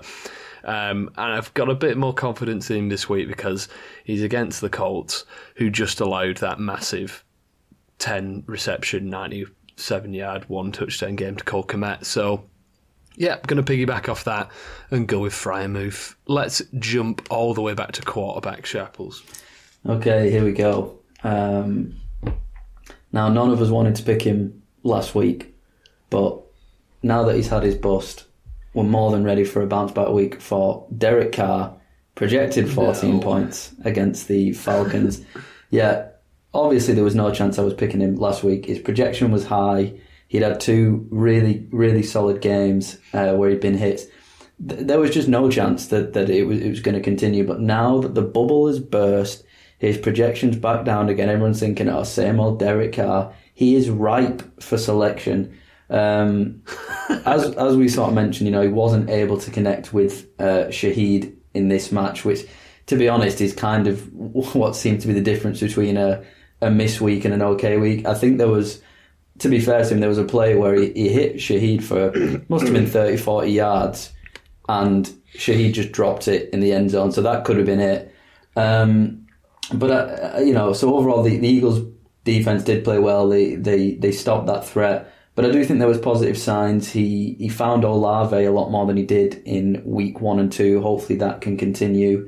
Um, and I've got a bit more confidence in him this week because he's against the Colts, who just allowed that massive ten reception, ninety-seven yard, one touchdown game to Cole Kmet. So, yeah, I'm going to piggyback off that and go with Freiermuth. Let's jump all the way back to quarterback, Sharples. Okay, here we go. Um, now, none of us wanted to pick him last week, but now that he's had his bust, we're more than ready for a bounce back week for Derek Carr, projected fourteen No. points against the Falcons. Yeah, obviously there was no chance I was picking him last week. His projection was high. He'd had two really, really solid games uh, where he'd been hit. Th- there was just no chance that, that it was, it was going to continue. But now that the bubble has burst, his projection's back down again. Everyone's thinking, oh, same old Derek Carr. He is ripe for selection. Um, as as we sort of mentioned, you know, he wasn't able to connect with uh, Shaheed in this match, which, to be honest, is kind of what seemed to be the difference between a, a miss week and an okay week. I think there was, to be fair to him, there was a play where he, he hit Shaheed for, must have been thirty, forty yards, and Shaheed just dropped it in the end zone, so that could have been it. Um, but, uh, you know, so overall, the, the Eagles' defense did play well. They, they, they stopped that threat. But I do think there was positive signs. He he found Olave a lot more than he did in week one and two. Hopefully that can continue.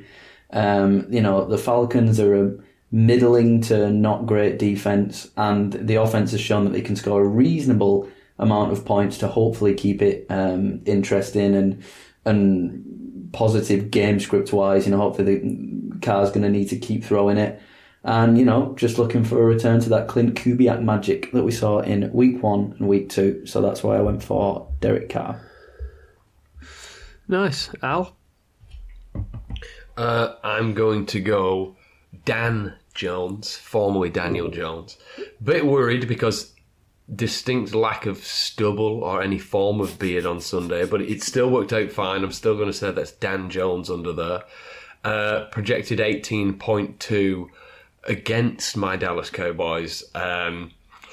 Um, you know, the Falcons are a middling to not great defense, and the offense has shown that they can score a reasonable amount of points to hopefully keep it um, interesting and and positive game script wise. You know, hopefully the Carr's going to need to keep throwing it. And, you know, just looking for a return to that Clint Kubiak magic that we saw in week one and week two. So that's why I went for Derek Carr. Nice. Al? Uh, I'm going to go Dan Jones, formerly Daniel Jones. Bit worried because distinct lack of stubble or any form of beard on Sunday, but it still worked out fine. I'm still going to say that's Dan Jones under there. Uh, projected eighteen point two against my Dallas Cowboys. Um,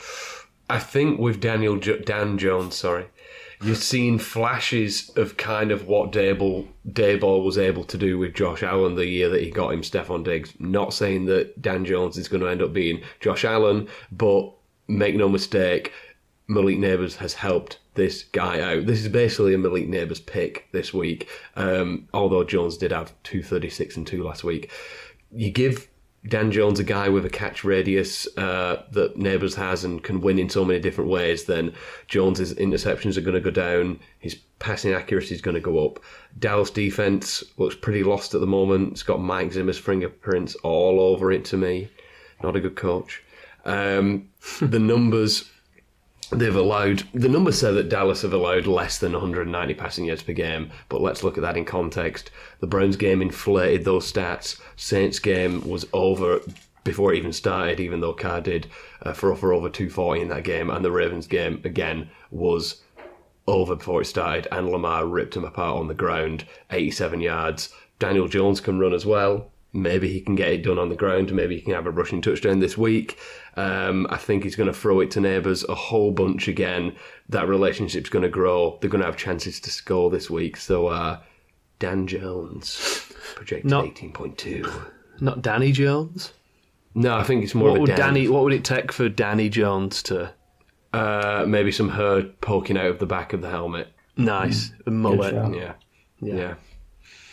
I think with Daniel jo- Dan Jones, sorry, you're seeing flashes of kind of what Daboll, Daboll was able to do with Josh Allen the year that he got him Stephon Diggs. Not saying that Dan Jones is going to end up being Josh Allen, but make no mistake, Malik Neighbors has helped this guy out. This is basically a Malik Neighbors pick this week, um, although Jones did have two thirty-six and two last week. You give Dan Jones a guy with a catch radius uh, that Neighbors has and can win in so many different ways, then Jones's interceptions are going to go down, his passing accuracy is going to go up. Dallas defense looks pretty lost at the moment. It's got Mike Zimmer's fingerprints all over it to me. Not a good coach. Um, the numbers they've allowed, the numbers say that Dallas have allowed less than one hundred ninety passing yards per game, but let's look at that in context. The Browns game inflated those stats. Saints game was over before it even started, even though Carr did uh, for, for over two forty in that game, and the Ravens game, again, was over before it started, and Lamar ripped him apart on the ground, eighty-seven yards. Daniel Jones can run as well. Maybe he can get it done on the ground. Maybe he can have a rushing touchdown this week. Um, I think he's going to throw it to Neighbors a whole bunch again. That relationship's going to grow. They're going to have chances to score this week. So, uh, Dan Jones, projected Not- eighteen point two. Not Danny Jones? No, I think it's more What of a would Dan. Danny? What would it take for Danny Jones to... Uh, maybe some hair poking out of the back of the helmet. Nice. A mullet. shout. Yeah. Yeah. Yeah.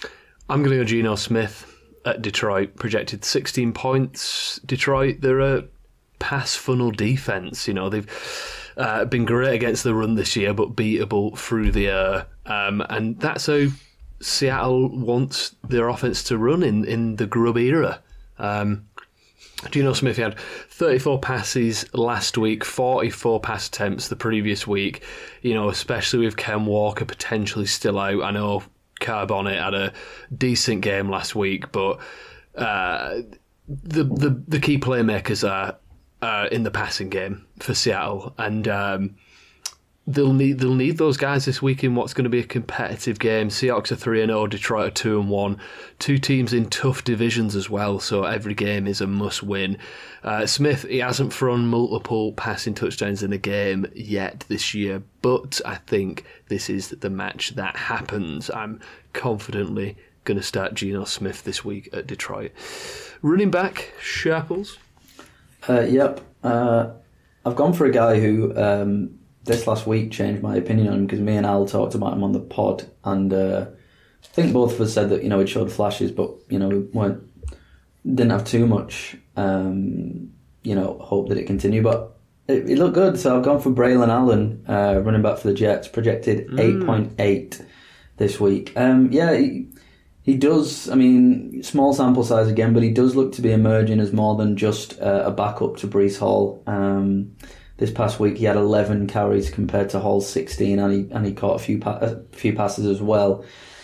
I'm going to go Geno Smith at Detroit, projected sixteen points. Detroit, they're a pass funnel defense. You know, they've uh, been great against the run this year, but beatable through the air. Um, and that's how Seattle wants their offense to run in, in the Grubb era. Um, Geno Smith he had thirty-four passes last week, forty-four pass attempts the previous week. You know, especially with Ken Walker potentially still out. I know Carbonnet had a decent game last week, but uh, the, the the key playmakers are uh, in the passing game for Seattle, and um, they'll need they'll need those guys this week in what's going to be a competitive game. Seahawks are three and zero, Detroit are two and one. Two teams in tough divisions as well, so every game is a must win. Uh, Smith he hasn't thrown multiple passing touchdowns in a game yet this year, but I think this is the match that happens. I'm confidently going to start Geno Smith this week at Detroit. Running back Sharples. Uh, yep, uh, I've gone for a guy who. Um, This last week changed my opinion on him because me and Al talked about him on the pod, and uh, I think both of us said that you know he showed flashes, but you know we weren't didn't have too much um, you know hope that it continued. But it, it looked good, so I've gone for Braylon Allen, uh, running back for the Jets, projected mm. eight point eight this week. Um, yeah, he, he does. I mean, small sample size again, but he does look to be emerging as more than just uh, a backup to Breece Hall. Um, This past week, he had eleven carries compared to Hall's sixteen, and he and he caught a few pa- a few passes as well.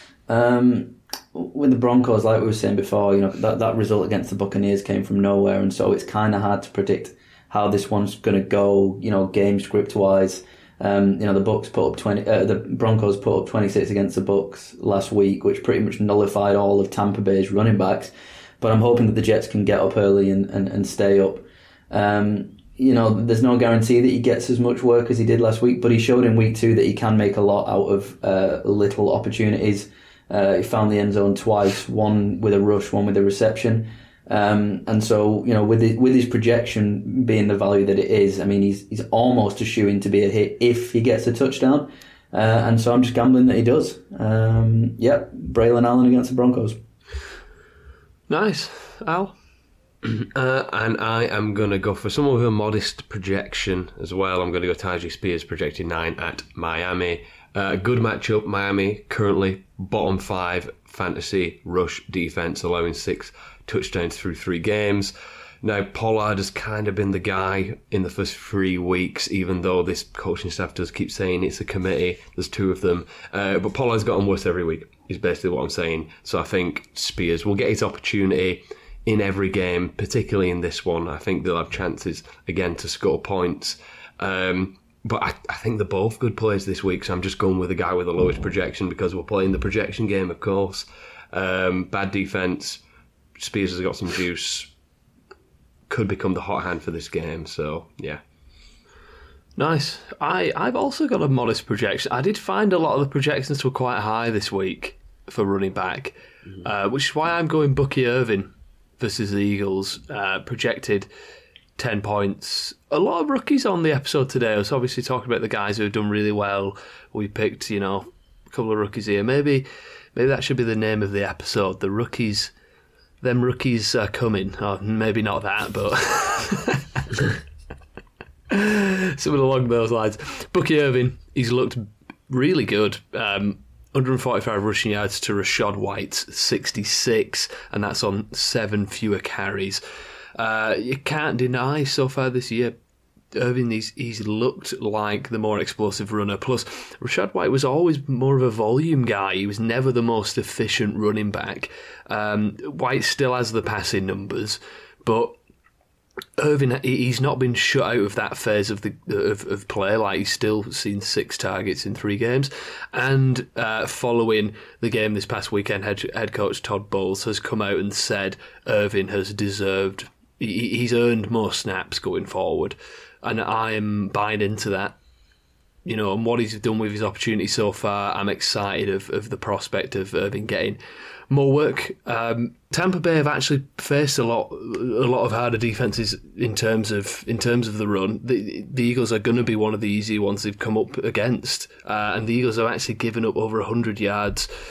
Um, with the Broncos, like we were saying before, you know that, that result against the Buccaneers came from nowhere, and so it's kind of hard to predict how this one's going to go. You know, game script wise, um, you know the Bucs put up twenty, uh, the Broncos put up twenty-six against the Bucs last week, which pretty much nullified all of Tampa Bay's running backs. But I'm hoping that the Jets can get up early and and, and stay up. Um, You know, there's no guarantee that he gets as much work as he did last week, but he showed in week two that he can make a lot out of uh, little opportunities. Uh, he found the end zone twice, one with a rush, one with a reception. Um, and so, you know, with his, with his projection being the value that it is, I mean, he's he's almost a shoo-in to be a hit if he gets a touchdown. Uh, and so I'm just gambling that he does. Um, yep, Braylon Allen against the Broncos. Nice. Al? Uh, and I am going to go for some of a modest projection as well. I'm going to go Tyjae Spears, projected nine at Miami. Uh, good matchup. Miami currently bottom five fantasy rush defense, allowing six touchdowns through three games. Now, Pollard has kind of been the guy in the first three weeks, even though this coaching staff does keep saying it's a committee. There's two of them. Uh, but Pollard's gotten worse every week, is basically what I'm saying. So I think Spears will get his opportunity in every game, particularly in this one. I think they'll have chances again to score points. Um, but I, I think they're both good players this week, so I'm just going with the guy with the lowest projection because we're playing the projection game, of course. Um, bad defense. Spears has got some juice. Could become the hot hand for this game, so yeah. Nice. I, I've also got a modest projection. I did find a lot of the projections were quite high this week for running back, mm. uh, which is why I'm going Bucky Irving versus the Eagles, uh, projected ten points. A lot of rookies on the episode today. I was obviously talking about the guys who have done really well. We picked, you know, a couple of rookies here. Maybe maybe that should be the name of the episode. The rookies, them rookies are coming. Or maybe not that, but something along those lines. Bucky Irving, he's looked really good. Um, one hundred forty-five rushing yards to Rachaad White's sixty-six, and that's on seven fewer carries. Uh, you can't deny so far this year, Irving, he's, he's looked like the more explosive runner. Plus, Rachaad White was always more of a volume guy. He was never the most efficient running back. Um, White still has the passing numbers, but Irving, he's not been shut out of that phase of the of, of play. Like, he's still seen six targets in three games. And uh, following the game this past weekend, head, head coach Todd Bowles has come out and said Irving has deserved, he, he's earned more snaps going forward. And I'm buying into that. You know, and what he's done with his opportunity so far, I'm excited of, of the prospect of Irving getting more work. Um, Tampa Bay have actually faced a lot, a lot of harder defenses in terms of in terms of the run. The, the Eagles are going to be one of the easier ones they've come up against, uh, and the Eagles have actually given up over one hundred yards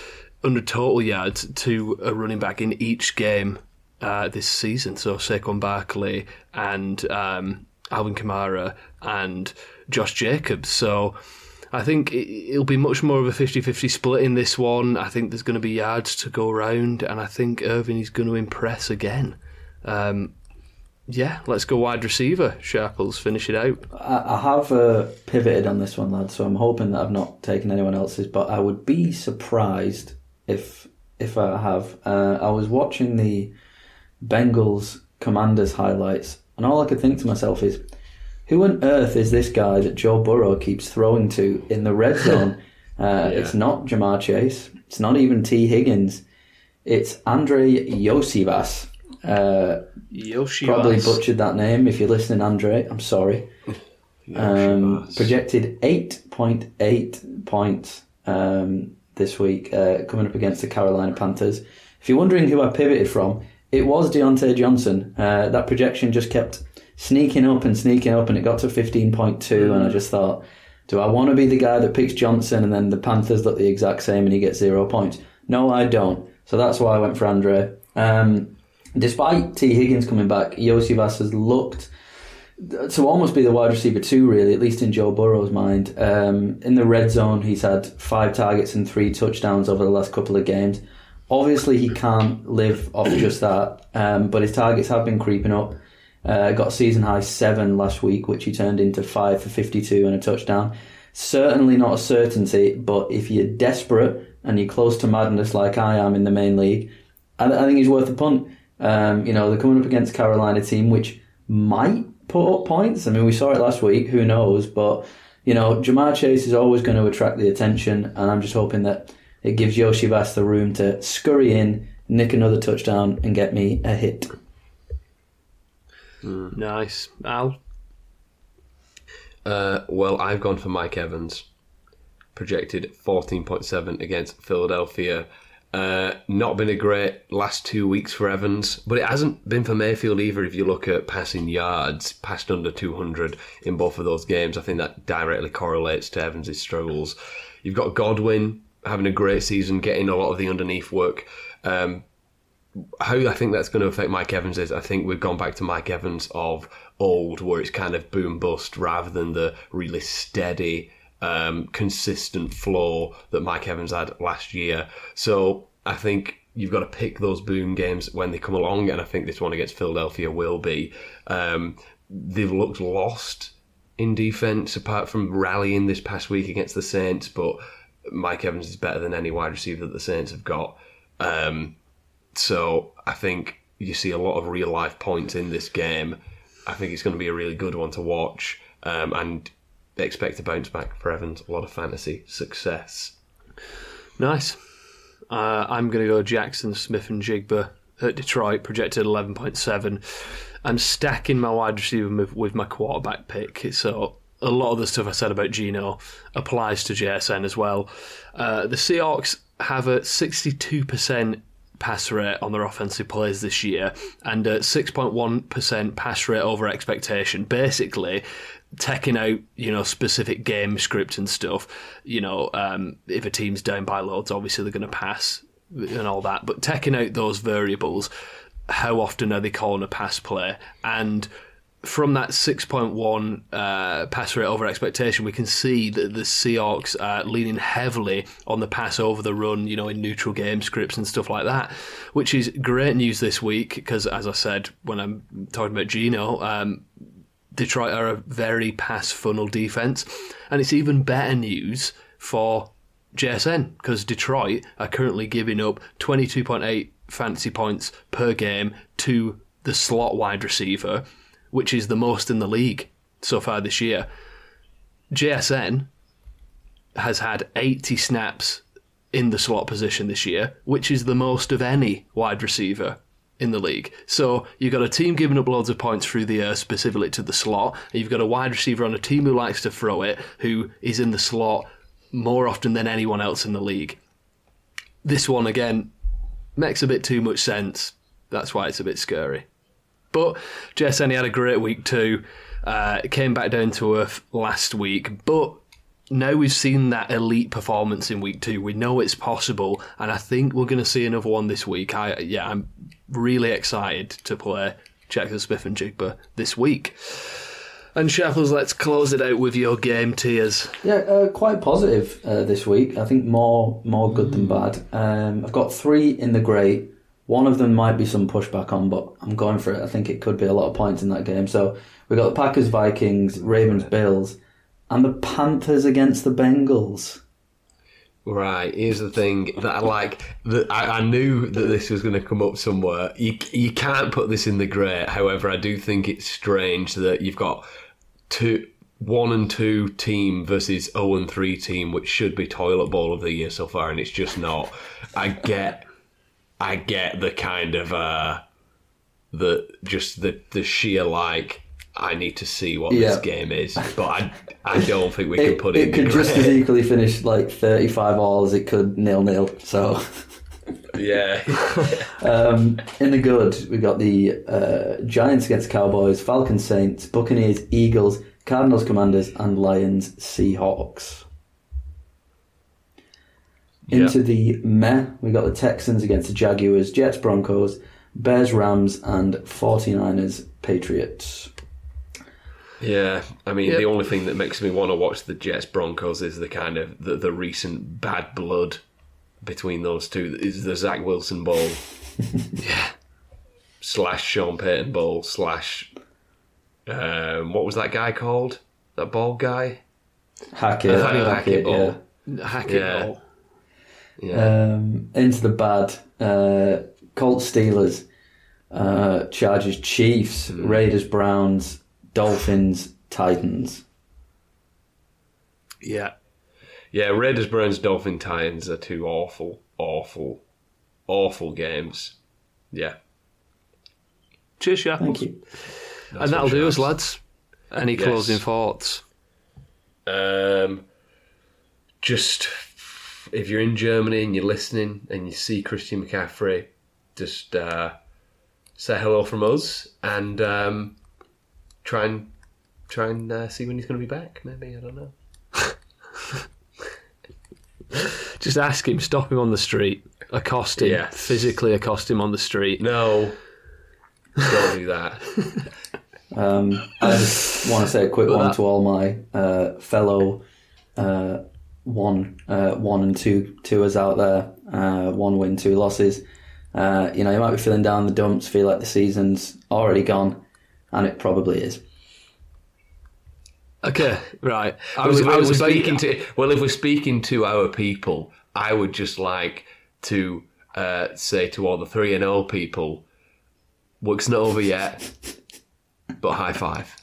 hundred total yards to a running back in each game uh, this season. So Saquon Barkley and um, Alvin Kamara and Josh Jacobs. So I think it'll be much more of a fifty-fifty split in this one. I think there's going to be yards to go around, and I think Irving is going to impress again. Um, yeah, let's go wide receiver. Sharples, finish it out. I, I have uh, pivoted on this one, lad, so I'm hoping that I've not taken anyone else's, but I would be surprised if if I have. Uh, I was watching the Bengals Commanders highlights, and all I could think to myself is, who on earth is this guy that Joe Burrow keeps throwing to in the red zone? uh, yeah. It's not Jamar Chase. It's not even T. Higgins. It's Andre Iosivas. Uh, Yoshivas. Probably butchered that name. If you're listening, Andre, I'm sorry. um, projected eight point eight points um, this week, uh, coming up against the Carolina Panthers. If you're wondering who I pivoted from, it was Deontay Johnson. Uh, that projection just kept sneaking up and sneaking up, and it got to fifteen point two, mm. and I just thought, do I want to be the guy that picks Johnson and then the Panthers look the exact same and he gets zero points? No, I don't. So that's why I went for Andre. Um, despite T. Higgins coming back, Iosivas has looked to almost be the wide receiver two, really, at least in Joe Burrow's mind. Um, in the red zone, he's had five targets and three touchdowns over the last couple of games. Obviously, he can't live off just that, um, but his targets have been creeping up. Uh, got a season high seven last week, which he turned into five for fifty-two and a touchdown. Certainly not a certainty, but if you're desperate and you're close to madness like I am in the main league, I, I think he's worth a punt. Um, you know, they're coming up against Carolina team, which might put up points. I mean, we saw it last week, who knows? But, you know, Jamar Chase is always going to attract the attention, and I'm just hoping that it gives Yoshivas the room to scurry in, nick another touchdown, and get me a hit. Mm. Nice. Al? Uh, well, I've gone for Mike Evans. Projected fourteen point seven against Philadelphia. Uh, not been a great last two weeks for Evans, but it hasn't been for Mayfield either. If you look at passing yards, passed under two hundred in both of those games, I think that directly correlates to Evans' struggles. You've got Godwin having a great season, getting a lot of the underneath work. Um, how I think that's going to affect Mike Evans is I think we've gone back to Mike Evans of old, where it's kind of boom bust rather than the really steady, um, consistent flow that Mike Evans had last year. So I think you've got to pick those boom games when they come along, and I think this one against Philadelphia will be. Um, they've looked lost in defense apart from rallying this past week against the Saints, but Mike Evans is better than any wide receiver that the Saints have got. Um, so I think you see a lot of real life points in this game. I think it's going to be a really good one to watch, um, and expect a bounce back for Evans. A lot of fantasy success. Nice. Uh, I'm going to go Jackson, Smith and Jigba at Detroit, projected eleven point seven. I'm stacking my wide receiver with, with my quarterback pick, so a lot of the stuff I said about Geno applies to J S N as well. Uh, the Seahawks have a sixty-two percent pass rate on their offensive plays this year and a six point one percent pass rate over expectation. Basically, taking out, you know, specific game script and stuff. You know, um, if a team's down by loads, obviously they're going to pass and all that. But taking out those variables, how often are they calling a pass play? And from that six point one uh, pass rate over expectation, we can see that the Seahawks are leaning heavily on the pass over the run, you know, in neutral game scripts and stuff like that, which is great news this week because, as I said, when I'm talking about Geno, um, Detroit are a very pass funnel defense, and it's even better news for J S N because Detroit are currently giving up twenty-two point eight fantasy points per game to the slot wide receiver, which is the most in the league so far this year. J S N has had eighty snaps in the slot position this year, which is the most of any wide receiver in the league. So you've got a team giving up loads of points through the air, specifically to the slot, and you've got a wide receiver on a team who likes to throw it, who is in the slot more often than anyone else in the league. This one, again, makes a bit too much sense. That's why it's a bit scary. But J S N, he had a great week too. Uh, came back down to earth last week, but now we've seen that elite performance in week two, we know it's possible, and I think we're going to see another one this week. I yeah, I'm really excited to play Check the Smith and Jigba this week. And Sheffels, let's close it out with your game tiers. Yeah, uh, quite positive uh, this week. I think more more good than bad. Um, I've got three in the grey. One of them might be some pushback on, but I'm going for it. I think it could be a lot of points in that game. So we've got the Packers, Vikings, Ravens, Bills, and the Panthers against the Bengals. Right, here's the thing that I like. That I, I knew that this was going to come up somewhere. You you can't put this in the grey. However, I do think it's strange that you've got two, one and two team versus zero and three team, which should be toilet bowl of the year so far, and it's just not. I get, I get the kind of uh, the just the the sheer like. I need to see what Yeah. this game is, but I I don't think we It, can put it. it in could the just as grey. equally finish like thirty-five all as it could nil-nil. So Yeah. um, in the good, we got the uh, Giants against Cowboys, Falcons, Saints, Buccaneers, Eagles, Cardinals, Commanders, and Lions, Seahawks. Into Yeah. the meh, we got the Texans against the Jaguars, Jets, Broncos, Bears, Rams, and 49ers, Patriots. Yeah, I mean, Yep. the only thing that makes me want to watch the Jets Broncos is the kind of the, the recent bad blood between those two. Is the Zach Wilson Bowl, yeah, slash Sean Payton Bowl slash um, what was that guy called? That bald guy? Hackett, Nathaniel Hackett Hackett, Bowl. yeah. Hackett Yeah. ball. Yeah, Um, into the bad, uh, Colts, Steelers, uh, Chargers, Chiefs, Raiders, Browns, Dolphins, Titans. Yeah. yeah. Raiders, Browns, Dolphin, Titans are two awful, awful, awful games. Yeah, Cheers, Sheffels. Thank you. That's And that'll what do shows. us, lads. Any Yes. closing thoughts? Um, just if you're in Germany and you're listening and you see Christian McCaffrey, just uh, say hello from us and um, try and try and uh, see when he's going to be back. Maybe I don't know. Just ask him, stop him on the street, accost him, Yes. physically accost him on the street. No, don't do that. Um, I just want to say a quick Well, one that- to all my uh, fellow uh, one, uh, one and two tours out there. Uh, one win, two losses. Uh, you know, you might be feeling down in the dumps, feel like the season's already gone, and it probably is. Okay, right. I I was, was, I was we're about- speaking to well, if we're speaking to our people, I would just like to uh, say to all the three and O people, work's not over yet, but high five.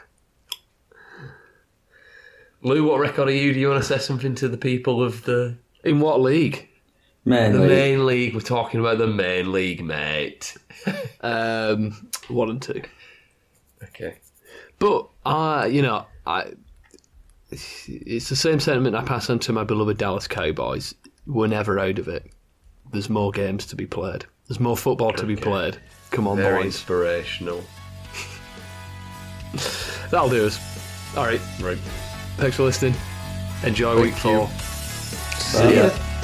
Lou, what record are you? Do you want to say something to the people of the in what league? Man, the like, main league? We're talking about the main league, mate. Um, one and two. Okay. But uh, you know, I it's the same sentiment I pass on to my beloved Dallas Cowboys. We're never out of it. There's more games to be played. There's more football to be Okay. played. Come on, Very boys. inspirational. That'll do us. All right. Right. Thanks for listening. Enjoy Thank week four. you. see ya.